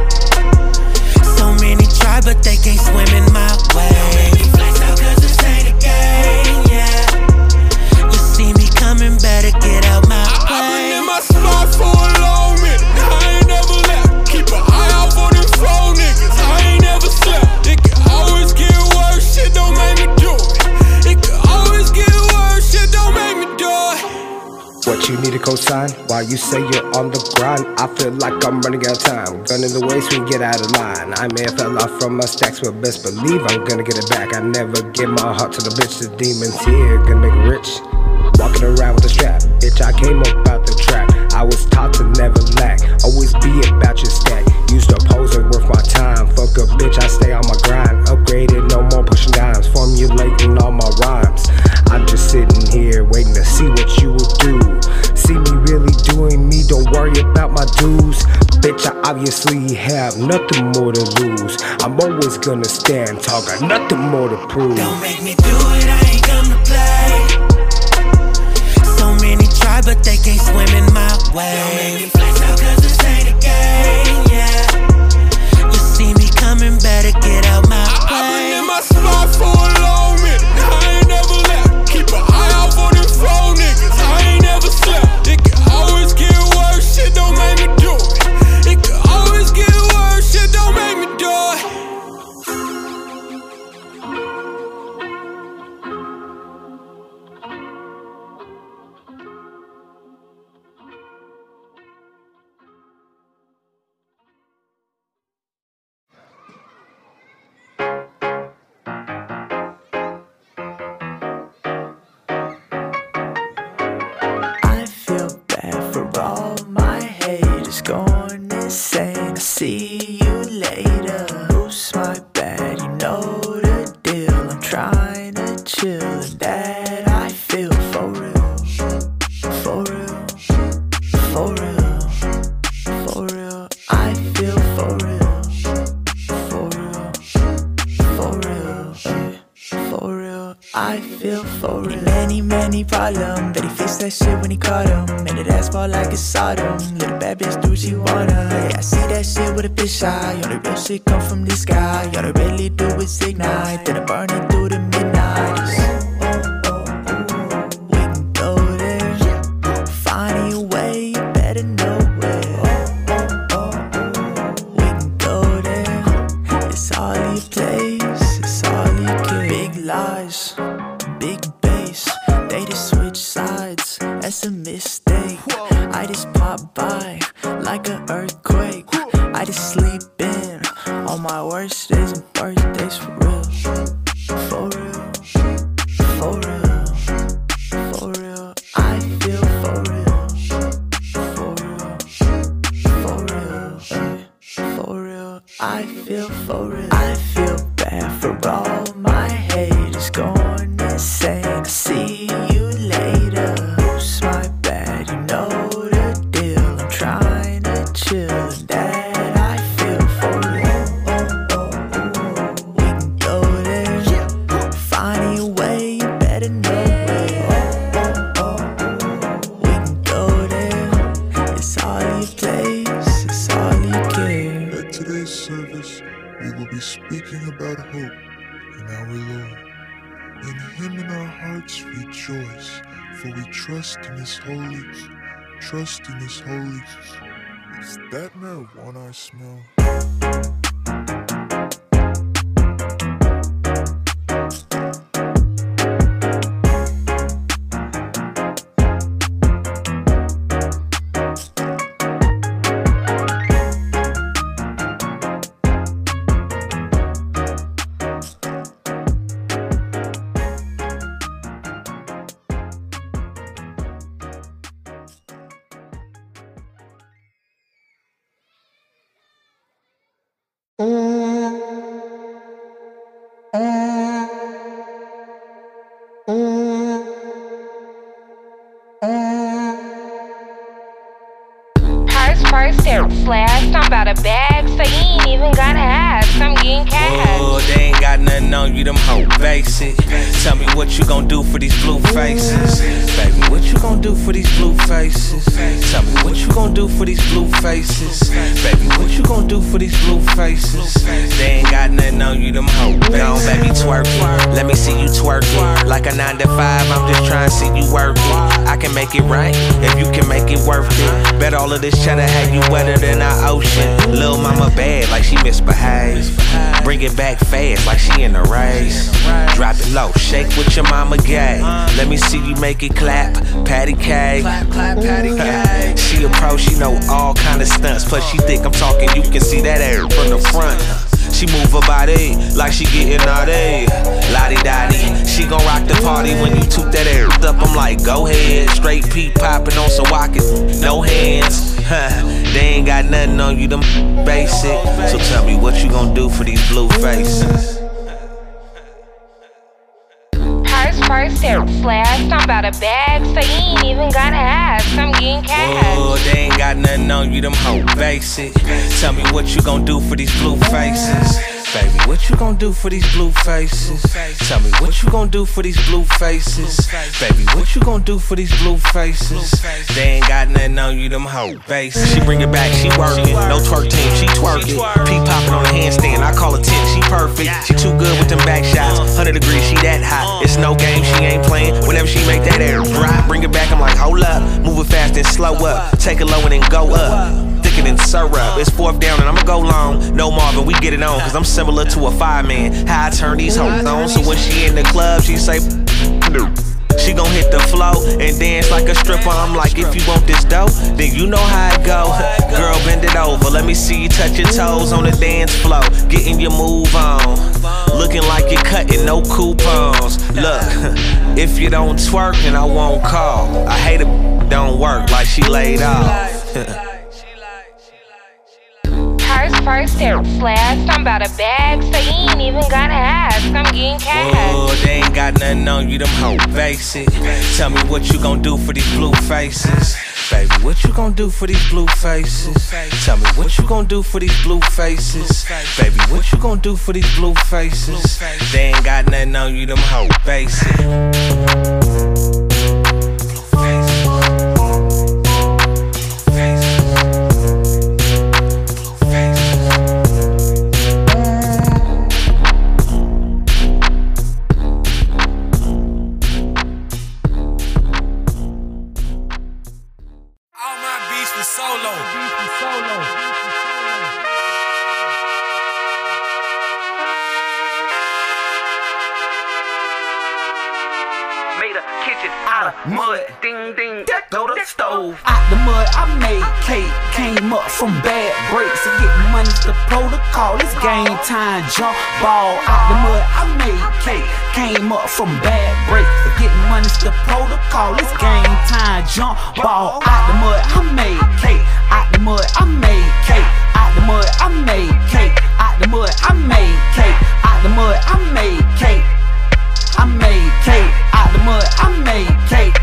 S4: So many try but they can't swim in my way. Don't make me flex out cause this ain't a game, yeah. You see me coming, better get out my way. I've been in my spot for a long minute, I ain't never left. Keep an eye out for them flow niggas, I ain't never slept. It can always get worse, shit don't make me do it. It can always get worse, shit don't make me do it.
S17: What you need a cosign? While you say you're on the grind, I feel like I'm running out of time. Gun in the way so we get out of line. I may have fell off from my stacks, but best believe I'm gonna get it back. I never give my heart to the bitch, the demons here, gonna make it rich. Walking around with a strap, bitch, I came up out the trap. I was taught to never lack, always be about your stack. Used to pose and worth my time. Fuck a bitch, I stay on my grind. Upgraded, no more pushing dimes. Formulating all my rhymes. I'm just sitting here waiting to see what you will do. See me really doing me, don't worry about my dues. Bitch, I obviously have nothing more to lose. I'm always gonna stand tall, got nothing more to prove.
S4: Don't make me do it, I ain't come to play. So many try but they can't swim in my way. Don't make me flex out cause this ain't a game, yeah. You see me coming, better get out my way. I've been in my spot for a long minute, I ain't never left. Keep an eye out for them flow niggas, I ain't never slept. It can always get worse, shit don't make me do it. It can always get worse, shit don't make me do it.
S18: Going insane, I'll see you later. Oops, my bad, you know the deal. I'm trying to chill, and that I feel for real. For real, for real, for real. I feel for real. For real, for real, for real. I feel for real. Many, many problems, but he fixed that shit when he caught him. Made it asphalt like it's Sodom. Little bad bitch do what she wanna. Yeah, I see that shit with a bitch eye. All the real shit come from the sky. All I really do is ignite, then I burn it through the midnight. We can go there, find a way, you better know where. We can go there, it's all you place, it's all you get. Big lies, big bass, they just switch sides, that's a mistake. I just pop by like an earthquake. I just sleep in on my worst days and birthdays for real. For real, for real, for real. I feel for real. For real, for real, for real. I feel for real. I feel bad for all my haters going insane. I'll see you later. Oops, my bad, you know the deal. I'm trying to chill, and that I feel for real. We can go there, find a way, you better know where. We can go there, it's all you place, it's all you care.
S19: At today's service, we will be speaking about hope in our Lord. In Him in our hearts rejoice, for we trust in His holy, trust in His holy. Is that marijuana I smell?
S20: Purse, purse, step flash. I'm about a bag, so you ain't even gotta ask. I'm getting cash.
S21: Oh, they ain't got nothing on you, them hoe basic. Tell me what you gon' do for these blue faces. Baby, what you gon' do for these blue faces? Tell me what you gon' do for these blue faces. Baby, what you gon' do for these blue faces? They ain't got nothing on you, them hoe basic. Go on, baby, twerk it. Let me see you twerk it. Like a nine to five, I'm just trying to see you work it. I can make it right if you can make it worth it. Bet all of this cheddar had you wetter than our ocean. Lil' mama bad like she misbehaves. Bring it back fast like she in a race. Drop it low, shake with your mama gay. Let me see you make it clap, patty cake. She a pro, she know all kind of stunts. Plus she thick, I'm talking, you can see that air from the front. She move her body like she getting naughty. Lottie-dottie, she gon' rock the party when you toot that air up. I'm like, go ahead, straight peep popping on some walking, no hands. Huh. They ain't got nothing on you, them basic. So tell me what you gon' do for these blue faces.
S20: Purse, purse, step flash. I'm about a bag, so you ain't even gotta ask. I'm getting cash.
S21: Oh, they ain't got nothing on you, them hoe basic. Tell me what you gon' do for these blue faces. Baby, what you gon' do for these blue faces? Tell me what you gon' do for these blue faces. Baby, what you gon' do for these blue faces? They ain't got nothing on you, them hoe basic. She bring it back, she workin'. No twerk team, she twerkin'. P poppin' on a handstand, I call her ten, she perfect. She too good with them back shots. one hundred degrees, she that hot. It's no game, she ain't playin'. Whenever she make that air drop, bring it back, I'm like, hold up. Move it fast and slow up. Take it low and then go up. Thicker than syrup. It's fourth down and I'ma go long. No Marvin, we get it on, cause I'm similar to a fireman. How I turn these hoes on. So when she in the club, she say, no. She gon' hit the flow and dance like a stripper. I'm like, if you want this dough, then you know how it go. Girl, bend it over. Let me see you touch your toes on the dance floor. Getting your move on. Looking like you're cutting no coupons. Look, if you don't twerk, then I won't call. I hate it, don't work like she laid off.
S20: Purse, purse, step flash. I'm about a bag, so you ain't even gotta ask. I'm getting cash.
S21: Oh, they ain't got nothing on you, them hoe basic. Tell me what you gon' do for these blue faces. Baby, what you gon' do for these blue faces? Tell me what you gon' do for these blue faces. Baby, what you gon' do for these blue faces? They ain't got nothing on you, them hoe basic.
S22: Mud, ding ding, go to the stove. Out the mud, I made cake. Came up from bad breaks. And getting money's the protocol. It's game time, jump ball. Out the mud, I made cake. Came up from bad breaks. And getting money's the protocol. It's game time, jump ball. Out the mud, I made cake. Out the mud, I made cake. Out the mud, I made cake. Out the mud, I made cake. Out the mud, I made cake. I made cake. Out the mud, I made cake.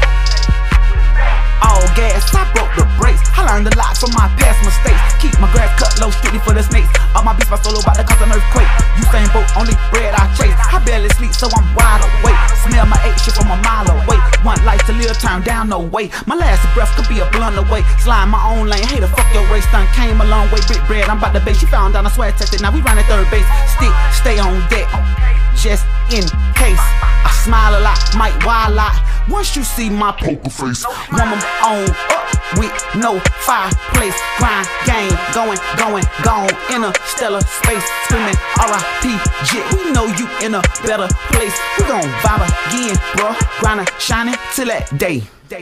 S22: All gas, I broke the brakes. I learned a lot from my past mistakes. Keep my grass cut low, strictly for the snakes. All my beats by solo about to cause an earthquake. You same boat, only bread I chase. I barely sleep, so I'm wide awake. Smell my eight shit from a mile away. One life to live, turn down, no way. My last breath could be a blunt away. Slide my own lane, hey, the fuck your race. Done came a long way, big bread, I'm about to base. She found down, I swear I tested, now we running third base. Stick, stay on deck, just in case. I smile a lot, might wild a lot. Once you see my poker face, woman on up with no fireplace. Grind game, going, going, gone. Interstellar space, screaming R I P J. We know you in a better place. We gon' vibe again, bro. Grinding, shining till that day. I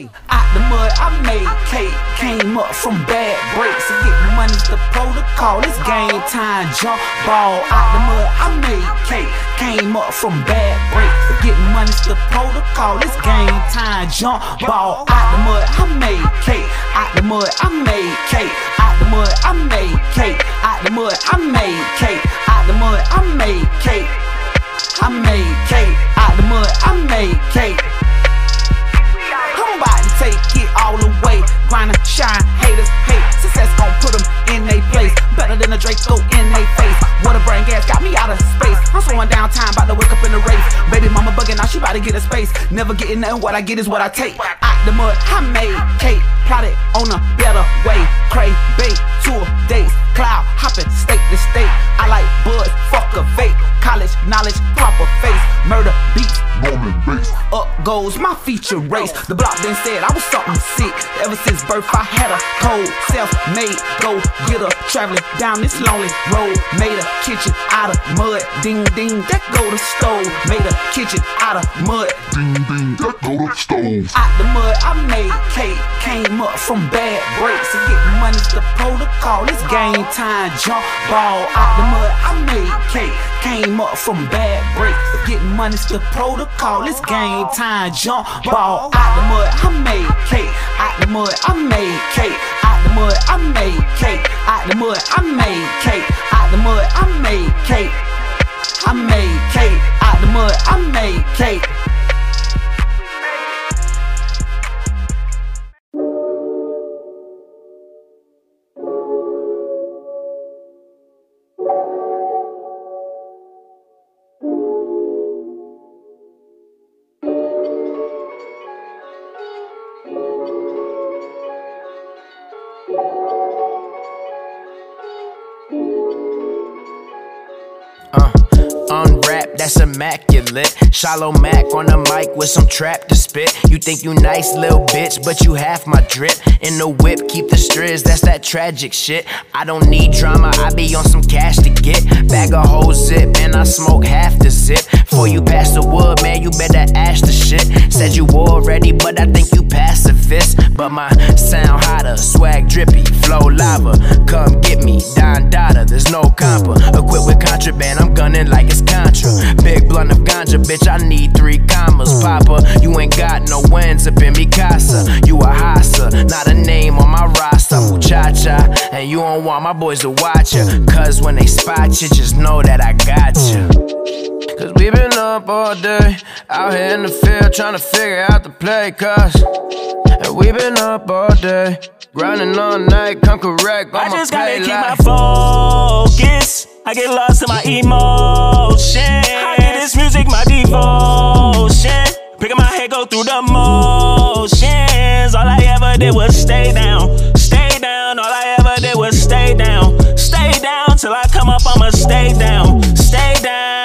S22: the mud, I made cake. Came up from bad breaks. To get money's the protocol. It's game time, jump ball. Out the mud, I made cake. Came up from bad breaks. To get money's the protocol. It's game time, jump ball. Out the mud, I made cake. Out the mud, I made cake. Out the mud, I made cake. Out the mud, I made cake. Out the mud, I made cake. I made cake. Out the mud, I made cake. I'm about to take it all the way. Grind, shine, haters hate. Success gon' put them in they place. Better than a Draco in they face. What a brain gas got me out of space. I'm slowing down time, about to wake up in the race. Baby mama bugging out, she about to get a space. Never getting nothing, what I get is what I take. Out the mud, I made cake. Plotted on a better way. Cray, bait, tour, dates. Cloud, hopping, state to state. I like buds, fuck a vape. College, knowledge, proper face. Murder, beats, Roman bass. Up goes my feature race. The block then said I was something sick. Ever since birth I had a cold, self-made. Go get her, traveling down this lonely road. Made a kitchen out of mud. Ding ding, that go to stove. Made a kitchen out of mud. Ding ding, that go to stove. Out the mud, I made cake. Came up from bad breaks. To get money's the protocol. It's game time, jump ball. Out the mud, I made cake. Came up from bad breaks. Getting money's the protocol. It's game time, jump ball. Out the mud, I made cake. Out the mud, I made cake. Out the mud, I made cake. Out the mud, I made cake. Out the mud, I made cake. I made cake. Out the mud, I made cake.
S2: That's immaculate. Shallow Mac on the mic with some trap to spit. You think you nice, little bitch, but you half my drip. In the whip, keep the striz, that's that tragic shit. I don't need drama, I be on some cash to get. Bag a whole zip, and I smoke half the zip. Before you pass the wood, man, you better ash the shit. Said you war ready, but I think you pacifist. But my sound hotter, swag drippy, flow lava. Come get me, Don Dada, there's no compa. Equipped with contraband, I'm gunning like it's Contra. Big blunt of ganja, bitch, I need three commas. Papa, you ain't got no wins up in me casa. You a hassa, not a name on my roster. Muchacha, and you don't want my boys to watch ya. Cause when they spot you, just know that I got you. Cause we been up all day, out here in the field trying to figure out the play. Cause and we been up all day, grinding all night, come correct.
S3: I just gotta keep my focus. I get lost in my emotion. I get this music my devotion. Picking my head, go through the motions. All I ever did was stay down, stay down. All I ever did was stay down, stay down. Till I come up, I'ma stay down, stay down.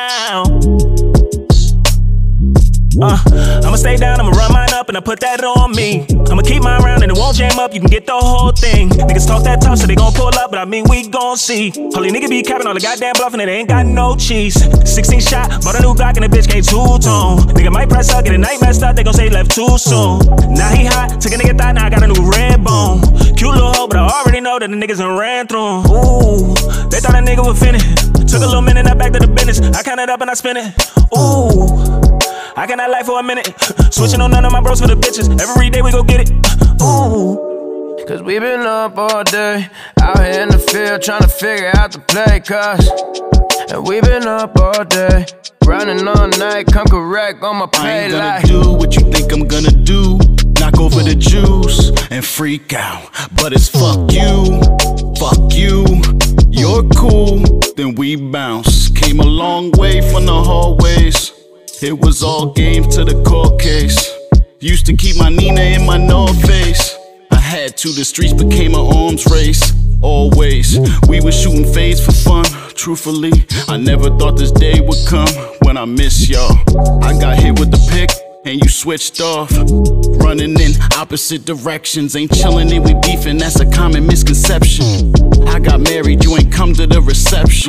S3: Uh, I'ma stay down, I'ma run mine up, and I put that on me. I'ma keep mine around and it won't jam up, you can get the whole thing. Niggas talk that tough, so they gon' pull up, but I mean we gon' see. Holy nigga be capping all the goddamn bluffing, and they ain't got no cheese. sixteen shot, bought a new Glock and the bitch can't two-tone. Nigga might press up, get a night messed up, they gon' say he left too soon. Now he hot, took a nigga thought, now I got a new red bone. Cute little hoe, but I already know that the niggas done ran through him. Ooh, they thought a nigga would finish. Took a little minute, I back to the business. I count it up and I spin it. Ooh, I cannot lie for a minute. Switching on none of my bros for the bitches. Every day we go get it. Ooh.
S2: Cause we been up all day, out here in the field trying to figure out the play. Cause and we been up all day, grinding all night, come correct on my play. I ain't gonna like
S23: do what you think I'm gonna do. Knock over the juice and freak out. But it's fuck you, fuck you. You're cool, then we bounce. Came a long way from the hallways. It was all game to the court case. Used to keep my Nina in my North Face. I had to, the streets became an arms race. Always, we were shooting fades for fun. Truthfully, I never thought this day would come when I miss y'all. I got hit with the pick and you switched off. Running in opposite directions, ain't chillin', ain't we beefing, that's a common misconception. I got married, you ain't come to the reception.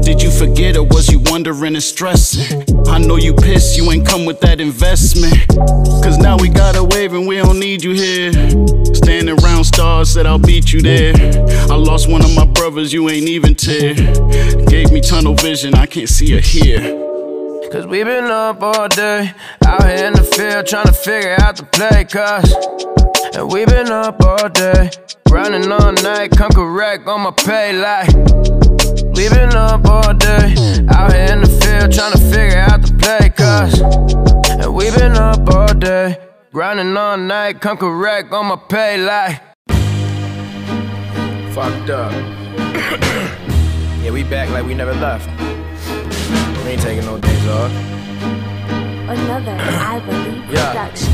S23: Did you forget or was you wondering and stressing? I know you pissed you ain't come with that investment. Cause now we got a wave and we don't need you here. Standing around stars said I'll beat you there. I lost one of my brothers, you ain't even tear. Gave me tunnel vision, I can't see or hear.
S2: Cause we been up all day, out here in the field trying to figure out the play, cuz. And we been up all day, grinding all night, come correct on my pay like. We been up all day, out here in the field trying to figure out the play, cuz. And we been up all day, grinding all night, come correct on my pay like. Fucked up. Yeah, we back like we never left. We ain't taking no days off.
S5: Another I Believe
S2: Yeah.
S5: production.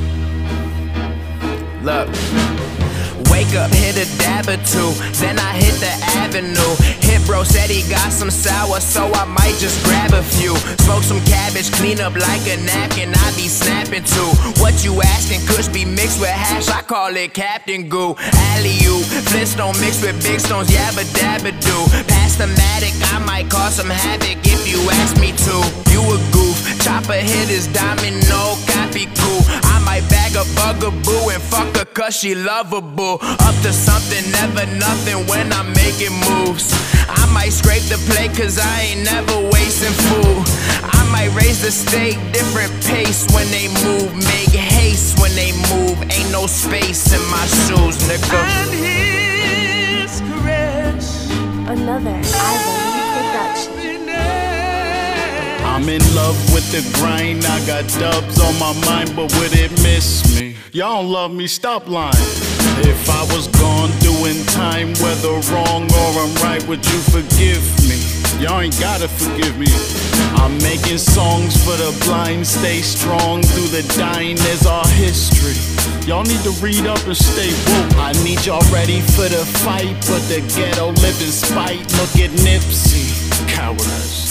S2: Look, wake up, hit a dab or two, then I hit the avenue. Hit bro said he got some sour, so I might just grab a few. Smoke some cabbage, clean up like a napkin, I be snapping too. What you asking? Kush be mixed with hash, I call it Captain Goo. Alley-oop, Flintstone mixed with big stones, yabba dabba do. Past the matic, I might cause some havoc if you ask me to. You a goof, chopper hit his diamond, no copy cool. I might bag a bugaboo and fuck her cause she lovable. Up to something, never nothing when I'm making moves. I might scrape the plate cause I ain't never wasting food. I might raise the stake, different pace when they move. Make haste when they move, ain't no space in my shoes, nigga.
S5: And his caress. Another I Believe production.
S23: I'm in love with the grind, I got dubs on my mind, but would it miss me? Y'all don't love me, stop lying. If I was gone doing time, whether wrong or I'm right, would you forgive me? Y'all ain't gotta forgive me. I'm making songs for the blind, stay strong through the dying is our history. Y'all need to read up and stay woke. I need y'all ready for the fight, but the ghetto live in spite. Look at Nipsey, cowards.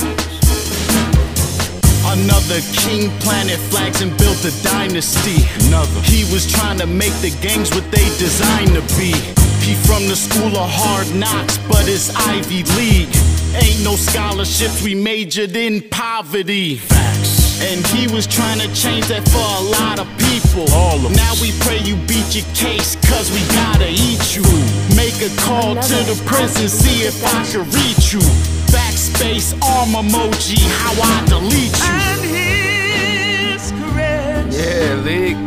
S23: Another king planted flags and built a dynasty. Another. He was trying to make the gangs what they designed to be. He from the school of hard knocks, but it's Ivy League. Ain't no scholarships, we majored in poverty. Facts. And he was trying to change that for a lot of people. All of now us. We pray you beat your case, cause we gotta eat you. Make a call Another to the prison, see if I can reach you. Backspace, arm emoji, how I delete you.
S5: And his caress.
S2: Yeah, league.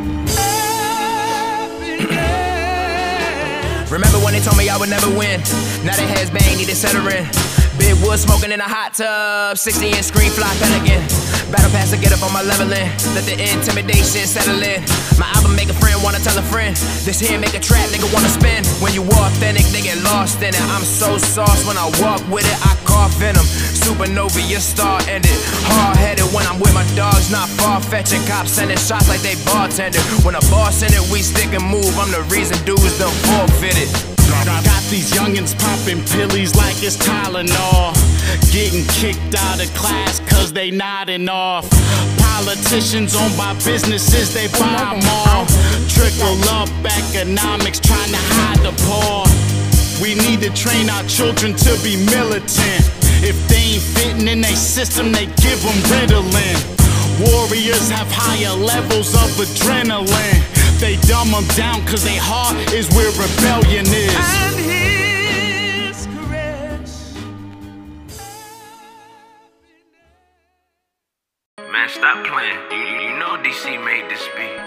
S2: Remember when they told me I would never win? Now they heads bang, need to settle in. Big wood smoking in a hot tub, sixty inch screen fly pelican. Battle pass to get up on my leveling. Let the intimidation settle in. My album make a friend wanna tell a friend. This here make a trap, nigga wanna spin. When you authentic, they get lost in it. I'm so sauce when I walk with it, I cough venom. Supernova, your star ended. Hard headed when I'm with my dogs, not far fetching. Cops sending shots like they bartender. When a boss in it, we stick and move. I'm the reason dudes done forfeited.
S23: Got these youngins popping pillies like it's Tylenol. Getting kicked out of class cause they nodding off. Politicians owned by businesses, they buy them all. Trickle up economics trying to hide the poor. We need to train our children to be militant. If they ain't fitting in their system, they give them Ritalin. Warriors have higher levels of adrenaline. They dumb them down cause they heart is where rebellion is.
S5: And his caress.
S2: Man, stop playing. You, you, you know D C made this beat.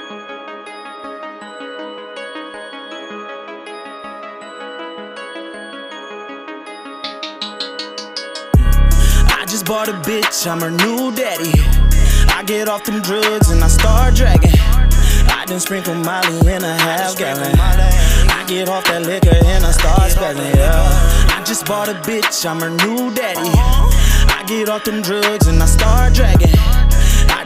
S4: I just bought a bitch, I'm her new daddy. I get off them drugs and I start dragging. I done sprinkle Molly in a half gallon. I get off that liquor and I start spelling, yeah. I just bought a bitch, I'm her new daddy. I get off them drugs and I start dragging. I done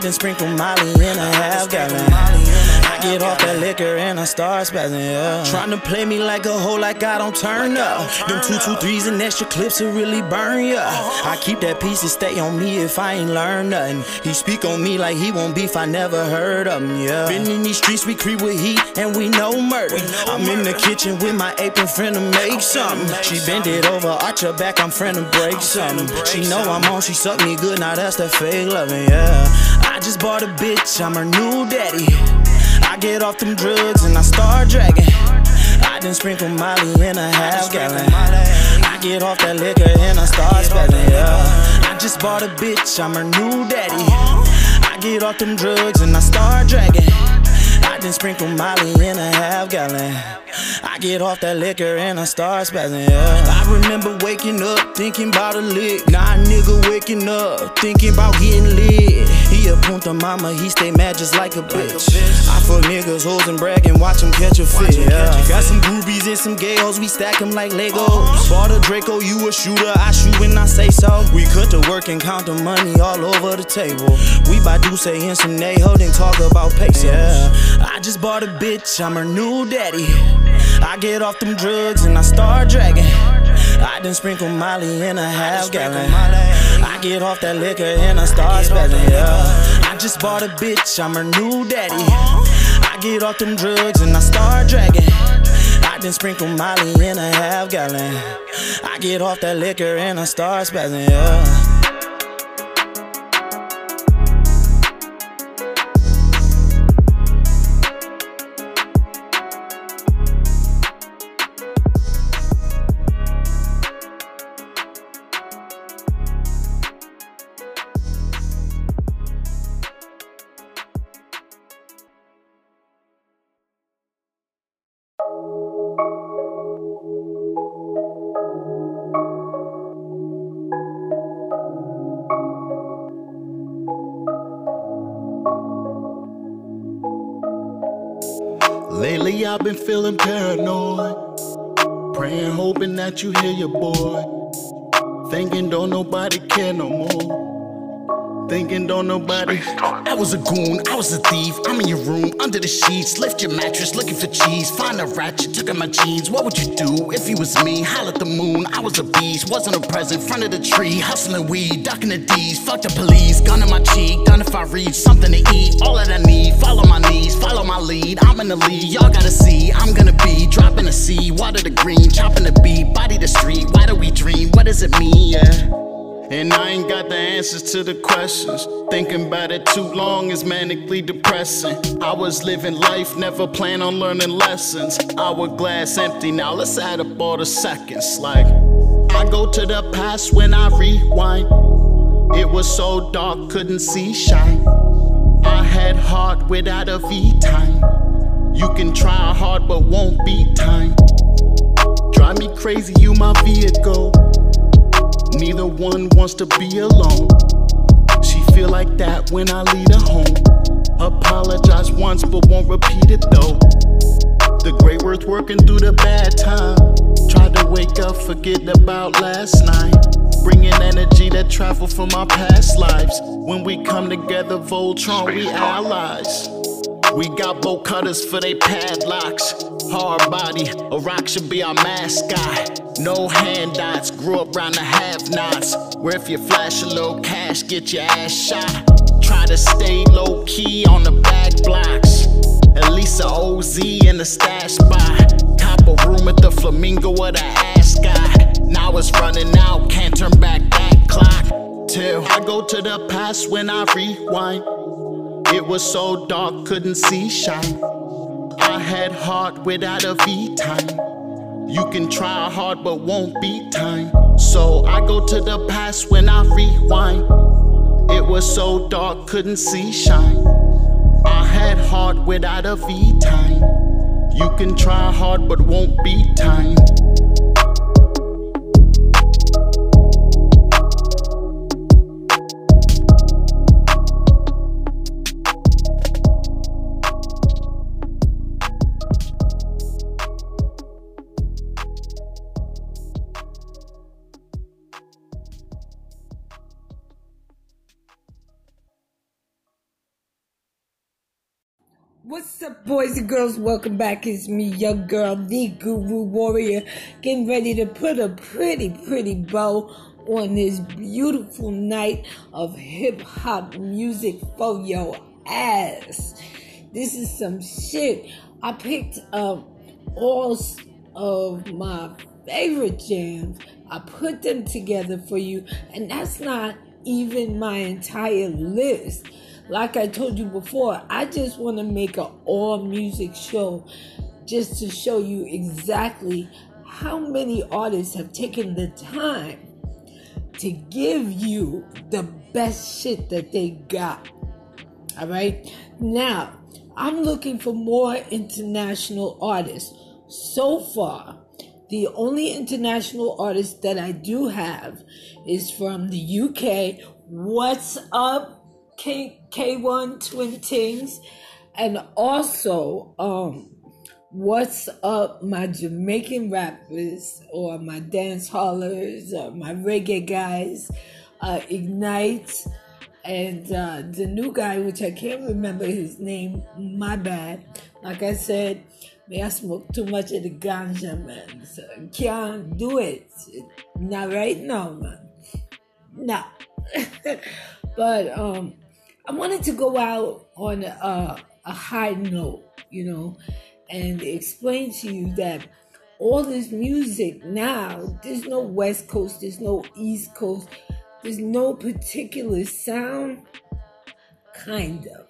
S6: then sprinkle Molly in a half gallon. I get off that liquor and I start spazzing, yeah. Tryna play me like a hoe, like I don't turn up. Them two two threes and extra clips will really burn ya. I keep that piece to stay on me if I ain't learn nothing. He speak on me like he won't beef, I never heard of him, yeah. Been in these streets, we creep with heat and we know murder. I'm in the kitchen with my apron, finna make something. She bend it over, arch her back, I'm finna break something. She know I'm on, she suck me good, now that's that fake loving, yeah. I just bought a bitch, I'm her new daddy. I get off them drugs and I start dragging. I done sprinkle Molly in a half gallon. I get off that liquor and I start spazzing, yeah. I just bought a bitch, I'm her new daddy. I get off them drugs and I start dragging. I done sprinkle Molly in a half gallon. I get off that liquor and I start spazzing, yeah. I remember waking up, thinking about a lick. Now a nigga waking up, thinking about getting lit. He a punta mama, he stay mad just like a bitch. I fuck niggas, hoes and brag and watch them catch a fit, yeah. Got some groupies and some gay hoes, we stack them like Legos. Bought a Draco, you a shooter, I shoot when I say so. We cut the work and count the money all over the table. We buy Duce and some Neho, then talk about pesos, yeah. I just bought a bitch, I'm her new daddy. I get off them drugs and I start dragging. I done sprinkle Molly in a half gallon. I get off that liquor and I start spazzing, yeah. I just bought a bitch, I'm her new daddy. I get off them drugs and I start dragging. I done sprinkle Molly in a half gallon. I get off that liquor and I start spazzing, yeah.
S23: Lately I've been feeling paranoid, praying, hoping that you hear your boy, thinking don't nobody care no more, thinking don't nobody. I was a goon, I was a thief, I'm in your room, under the sheets, lift your mattress, looking for cheese, find a ratchet, took out my jeans. What would you do if you was me? Holler at the moon, I was a beast, wasn't a present, front of the tree, hustling weed, ducking the D's, fuck the police, gun in my cheek, done if I reach something to eat, all that I need, follow my knees, follow my lead, I'm in the lead, y'all gotta see, I'm gonna be, dropping the sea, water the green, chopping the beat, body the street, why do we dream, what does it mean, yeah? And I ain't got the answers to the questions. Thinking about it too long is manically depressing. I was living life, never plan on learning lessons. Hourglass empty, now let's add up all the seconds. Like, I go to the past when I rewind. It was so dark, couldn't see shine. I had heart without a V time. You can try hard, but won't be time. Drive me crazy, you my vehicle. Neither one wants to be alone. She feel like that when I lead her home. Apologize once but won't repeat it though. The great worth working through the bad time. Tried to wake up, forget about last night. Bringing energy that traveled from our past lives. When we come together, Voltron, we allies. We got bolt cutters for they padlocks. Hard body, a rock should be our mascot. No handouts, grew up round the have-nots. Where if you flash a little cash, get your ass shot. Try to stay low-key on the back blocks. At least a O Z in the stash spot. Cop a room at the Flamingo with a ascot. Now it's running out, can't turn back that clock. Till I go to the past when I rewind. It was so dark, couldn't see shine. I had heart without a V time. You can try hard but won't be time. So I go to the past when I rewind. It was so dark, couldn't see shine. I had heart without a V time. You can try hard but won't be time.
S1: What's up, boys and girls? Welcome back. It's me, your girl, the Guru Warrior, getting ready to put a pretty, pretty bow on this beautiful night of hip-hop music for your ass. This is some shit. I picked up all of my favorite jams. I put them together for you, and that's not even my entire list. Like I told you before, I just want to make an all-music show just to show you exactly how many artists have taken the time to give you the best shit that they got. All right? Now, I'm looking for more international artists. So far, the only international artist that I do have is from the U K. What's up? K K1 Twin Tings, and also um what's up my Jamaican rappers or my dance hallers or my reggae guys, uh Ignite, and uh the new guy, which I can't remember his name, my bad. Like I said, may I smoke too much of the ganja, man, so I can't do it. Not right now, man. No. But um I wanted to go out on a, a high note, you know, and explain to you that all this music now, there's no West Coast, there's no East Coast, there's no particular sound, kind of.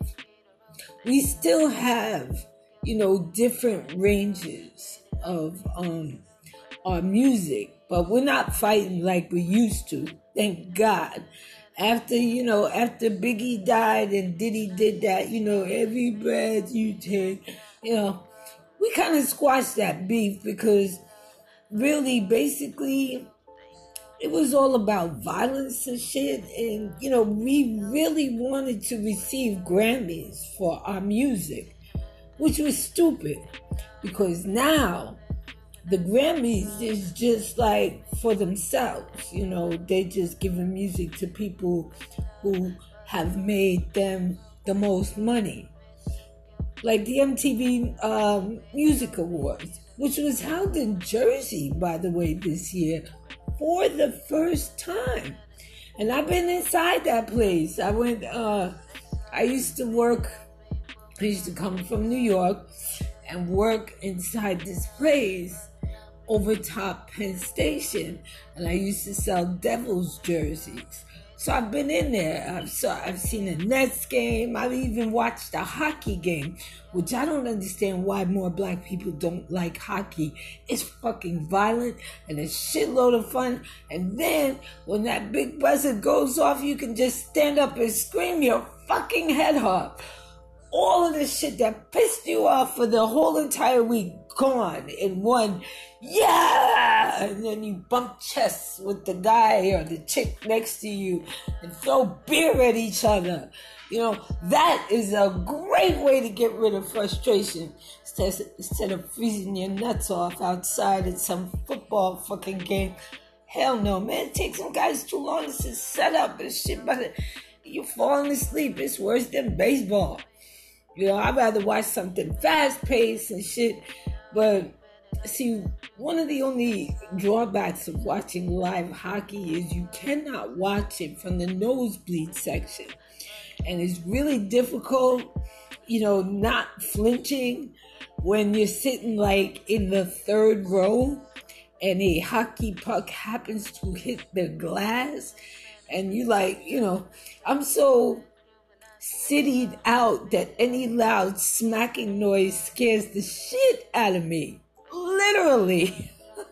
S1: We still have, you know, different ranges of um, our music, but we're not fighting like we used to, thank God. After, you know, after Biggie died and Diddy did that, you know, every breath you take, you know, we kind of squashed that beef because really, basically, it was all about violence and shit. And, you know, we really wanted to receive Grammys for our music, which was stupid because now the Grammys is just like for themselves, you know, they just giving music to people who have made them the most money. Like the M T V um, Music Awards, which was held in Jersey, by the way, this year for the first time. And I've been inside that place. I went, uh, I used to work, I used to come from New York and work inside this place over top Penn Station, and I used to sell Devils jerseys. So I've been in there. I've saw, I've seen a Nets game. I've even watched a hockey game, which I don't understand why more black people don't like hockey. It's fucking violent and a shitload of fun. And then when that big buzzer goes off, you can just stand up and scream your fucking head off. All of the shit that pissed you off for the whole entire week gone in one, yeah, and then you bump chests with the guy or the chick next to you and throw beer at each other. You know, that is a great way to get rid of frustration instead, instead of freezing your nuts off outside at some football fucking game. Hell no, man. It takes some guys too long to set up and shit, but you're falling asleep. It's worse than baseball. You know, I'd rather watch something fast-paced and shit. But, see, one of the only drawbacks of watching live hockey is you cannot watch it from the nosebleed section. And it's really difficult, you know, not flinching when you're sitting, like, in the third row and a hockey puck happens to hit the glass. And you like, you know, I'm so citied out that any loud smacking noise scares the shit out of me. Literally.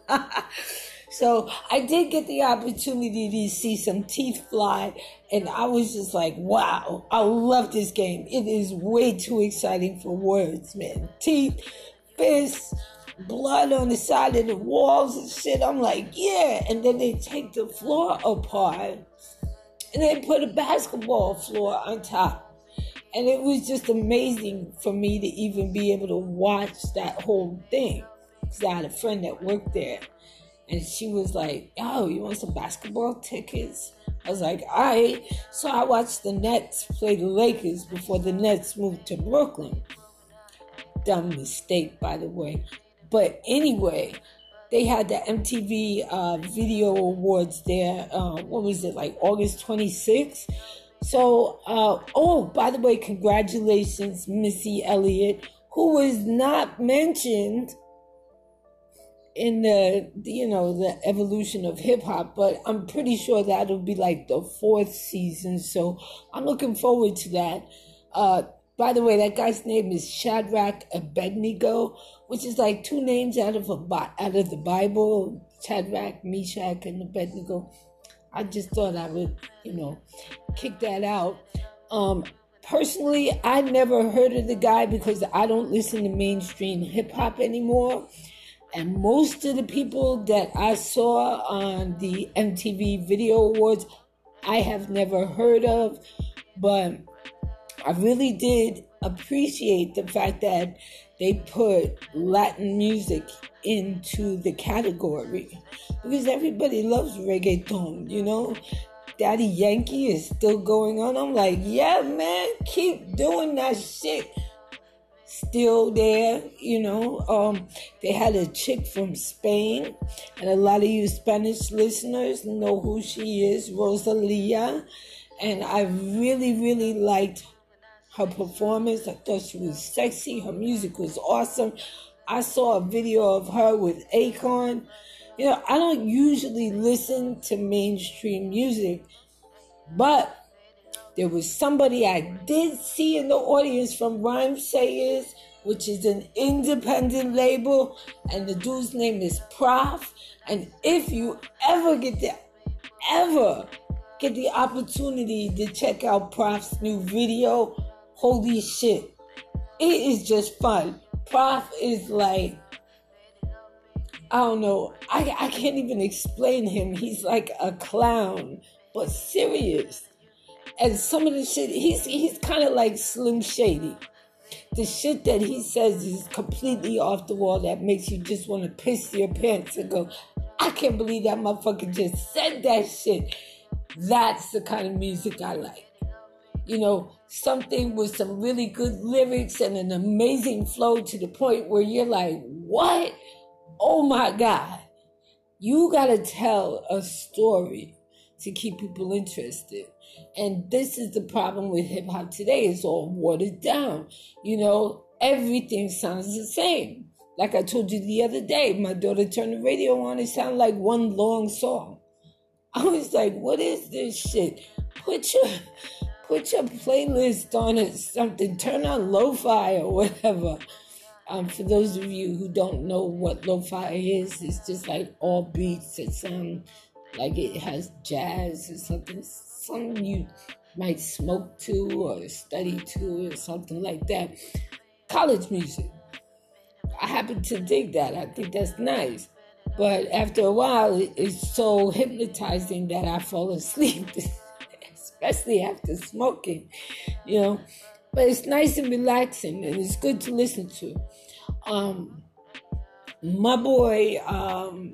S1: So I did get the opportunity to see some teeth fly, and I was just like, wow, I love this game. It is way too exciting for words, man. Teeth, fists, blood on the side of the walls and shit. I'm like, yeah. And then they take the floor apart and they put a basketball floor on top. And it was just amazing for me to even be able to watch that whole thing. Because I had a friend that worked there. And she was like, oh, you want some basketball tickets? I was like, all right. So I watched the Nets play the Lakers before the Nets moved to Brooklyn. dumb mistake, by the way. But anyway, they had the M T V uh, Video Awards there. Uh, what was it, like August twenty-sixth? So, uh, oh, by the way, congratulations, Missy Elliott, who was not mentioned in the, you know, the evolution of hip hop, but I'm pretty sure that'll be like the fourth season. So I'm looking forward to that. Uh, by the way, that guy's name is Shadrach Abednego, which is like two names out of a out of the Bible, Shadrach, Meshach, and Abednego. I just thought I would, you know, kick that out. Um, personally, I never heard of the guy because I don't listen to mainstream hip hop anymore. And most of the people that I saw on the M T V Video Awards, I have never heard of. But I really did appreciate the fact that they put Latin music into the category. Because everybody loves reggaeton, you know? Daddy Yankee is still going on. I'm like, yeah, man, keep doing that shit. Still there, you know. Um, they had a chick from Spain, and a lot of you Spanish listeners know who she is, Rosalia. And I really, really liked her performance. I thought she was sexy. Her music was awesome. I saw a video of her with Akon. You know, I don't usually listen to mainstream music, but there was somebody I did see in the audience from Rhymesayers, which is an independent label, and the dude's name is Prof. And if you ever get the ever get the opportunity to check out Prof's new video, holy shit, it is just fun. Prof is like, I don't know, I, I can't even explain him. He's like a clown, but serious. And some of the shit, he's he's kind of like Slim Shady. The shit that he says is completely off the wall that makes you just want to piss your pants and go, I can't believe that motherfucker just said that shit. That's the kind of music I like. You know, something with some really good lyrics and an amazing flow to the point where you're like, what? Oh my God. You gotta tell a story to keep people interested. And this is the problem with hip hop today. It's all watered down. You know, everything sounds the same. Like I told you the other day, my daughter turned the radio on. It sounded like one long song. I was like, what is this shit? Put your, put your playlist on it, something. Turn on lo-fi or whatever. Um, for those of you who don't know what lo-fi is, it's just like all beats that sound like it has jazz or something. Something you might smoke to or study to or something like that. College music. I happen to dig that. I think that's nice. But after a while, it's so hypnotizing that I fall asleep, especially after smoking, you know. But it's nice and relaxing, and it's good to listen to. Um, my boy, um,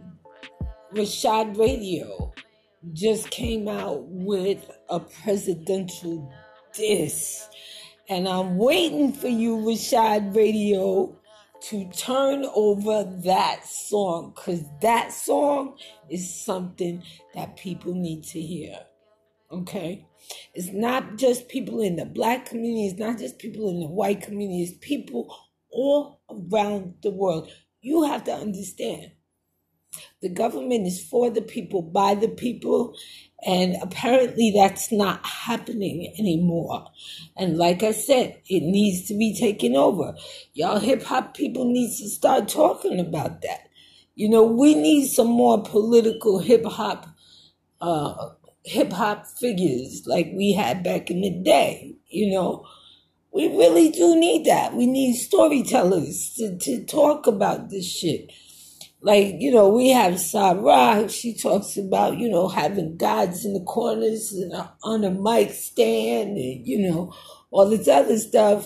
S1: Rashad Radio, just came out with a presidential diss. And I'm waiting for you, Rashad Radio, to turn over that song, because that song is something that people need to hear. Okay? It's not just people in the black community, it's not just people in the white community, it's people all around the world. You have to understand. The government is for the people, by the people, and apparently that's not happening anymore. And like I said, it needs to be taken over. Y'all hip-hop people need to start talking about that. You know, we need some more political hip-hop uh, hip-hop figures like we had back in the day, you know. We really do need that. We need storytellers to, to talk about this shit. Like, you know, we have Sarah, she talks about, you know, having gods in the corners and on a mic stand and, you know, all this other stuff.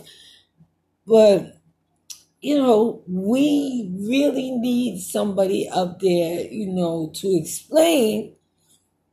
S1: But, you know, we really need somebody up there, you know, to explain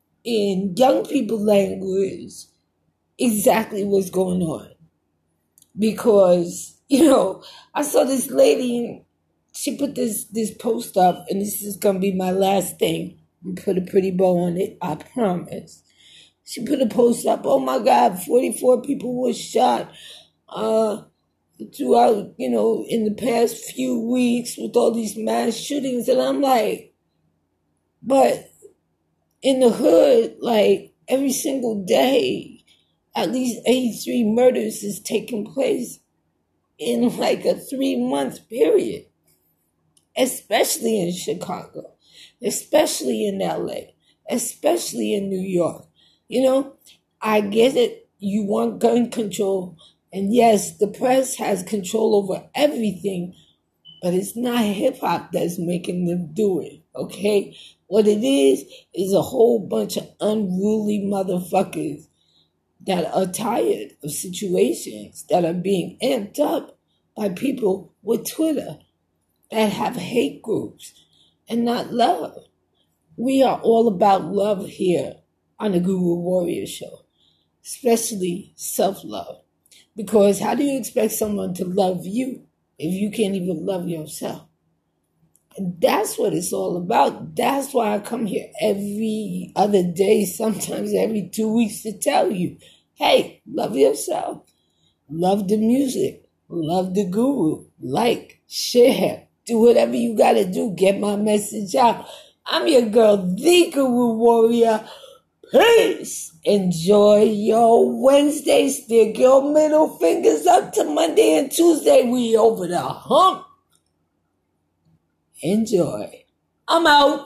S1: in young people language exactly what's going on. because, you know, I saw this lady, she put this, this post up, and this is going to be my last thing. I'm put a pretty bow on it, I promise. She put a post up, oh my God, forty-four people were shot uh, throughout, you know, in the past few weeks with all these mass shootings. And I'm like, but in the hood, like every single day, at least eighty-three murders is taking place in like a three-month period, especially in Chicago, especially in L A, especially in New York. You know, I get it. You want gun control. And yes, the press has control over everything, but it's not hip-hop that's making them do it, okay? What it is, is a whole bunch of unruly motherfuckers that are tired of situations that are being amped up by people with Twitter that have hate groups and not love. We are all about love here on the Guru Warrior Show, especially self-love. Because how do you expect someone to love you if you can't even love yourself? And that's what it's all about. That's why I come here every other day, sometimes every two weeks to tell you, hey, love yourself. Love the music. Love the Guru. Like, share, do whatever you got to do. Get my message out. I'm your girl, the Guru Warrior. Peace. Enjoy your Wednesday. Stick your middle fingers up to Monday and Tuesday. We over the hump. Enjoy. I'm out.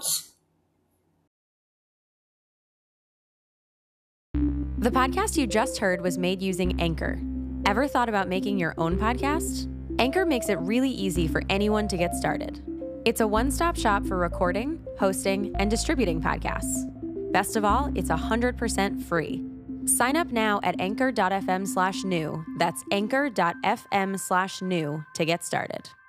S7: The podcast you just heard was made using Anchor. Ever thought about making your own podcast? Anchor makes it really easy for anyone to get started. It's a one-stop shop for recording, hosting, and distributing podcasts. Best of all, it's one hundred percent free. Sign up now at anchor.fm slash new. That's anchor.fm slash new to get started.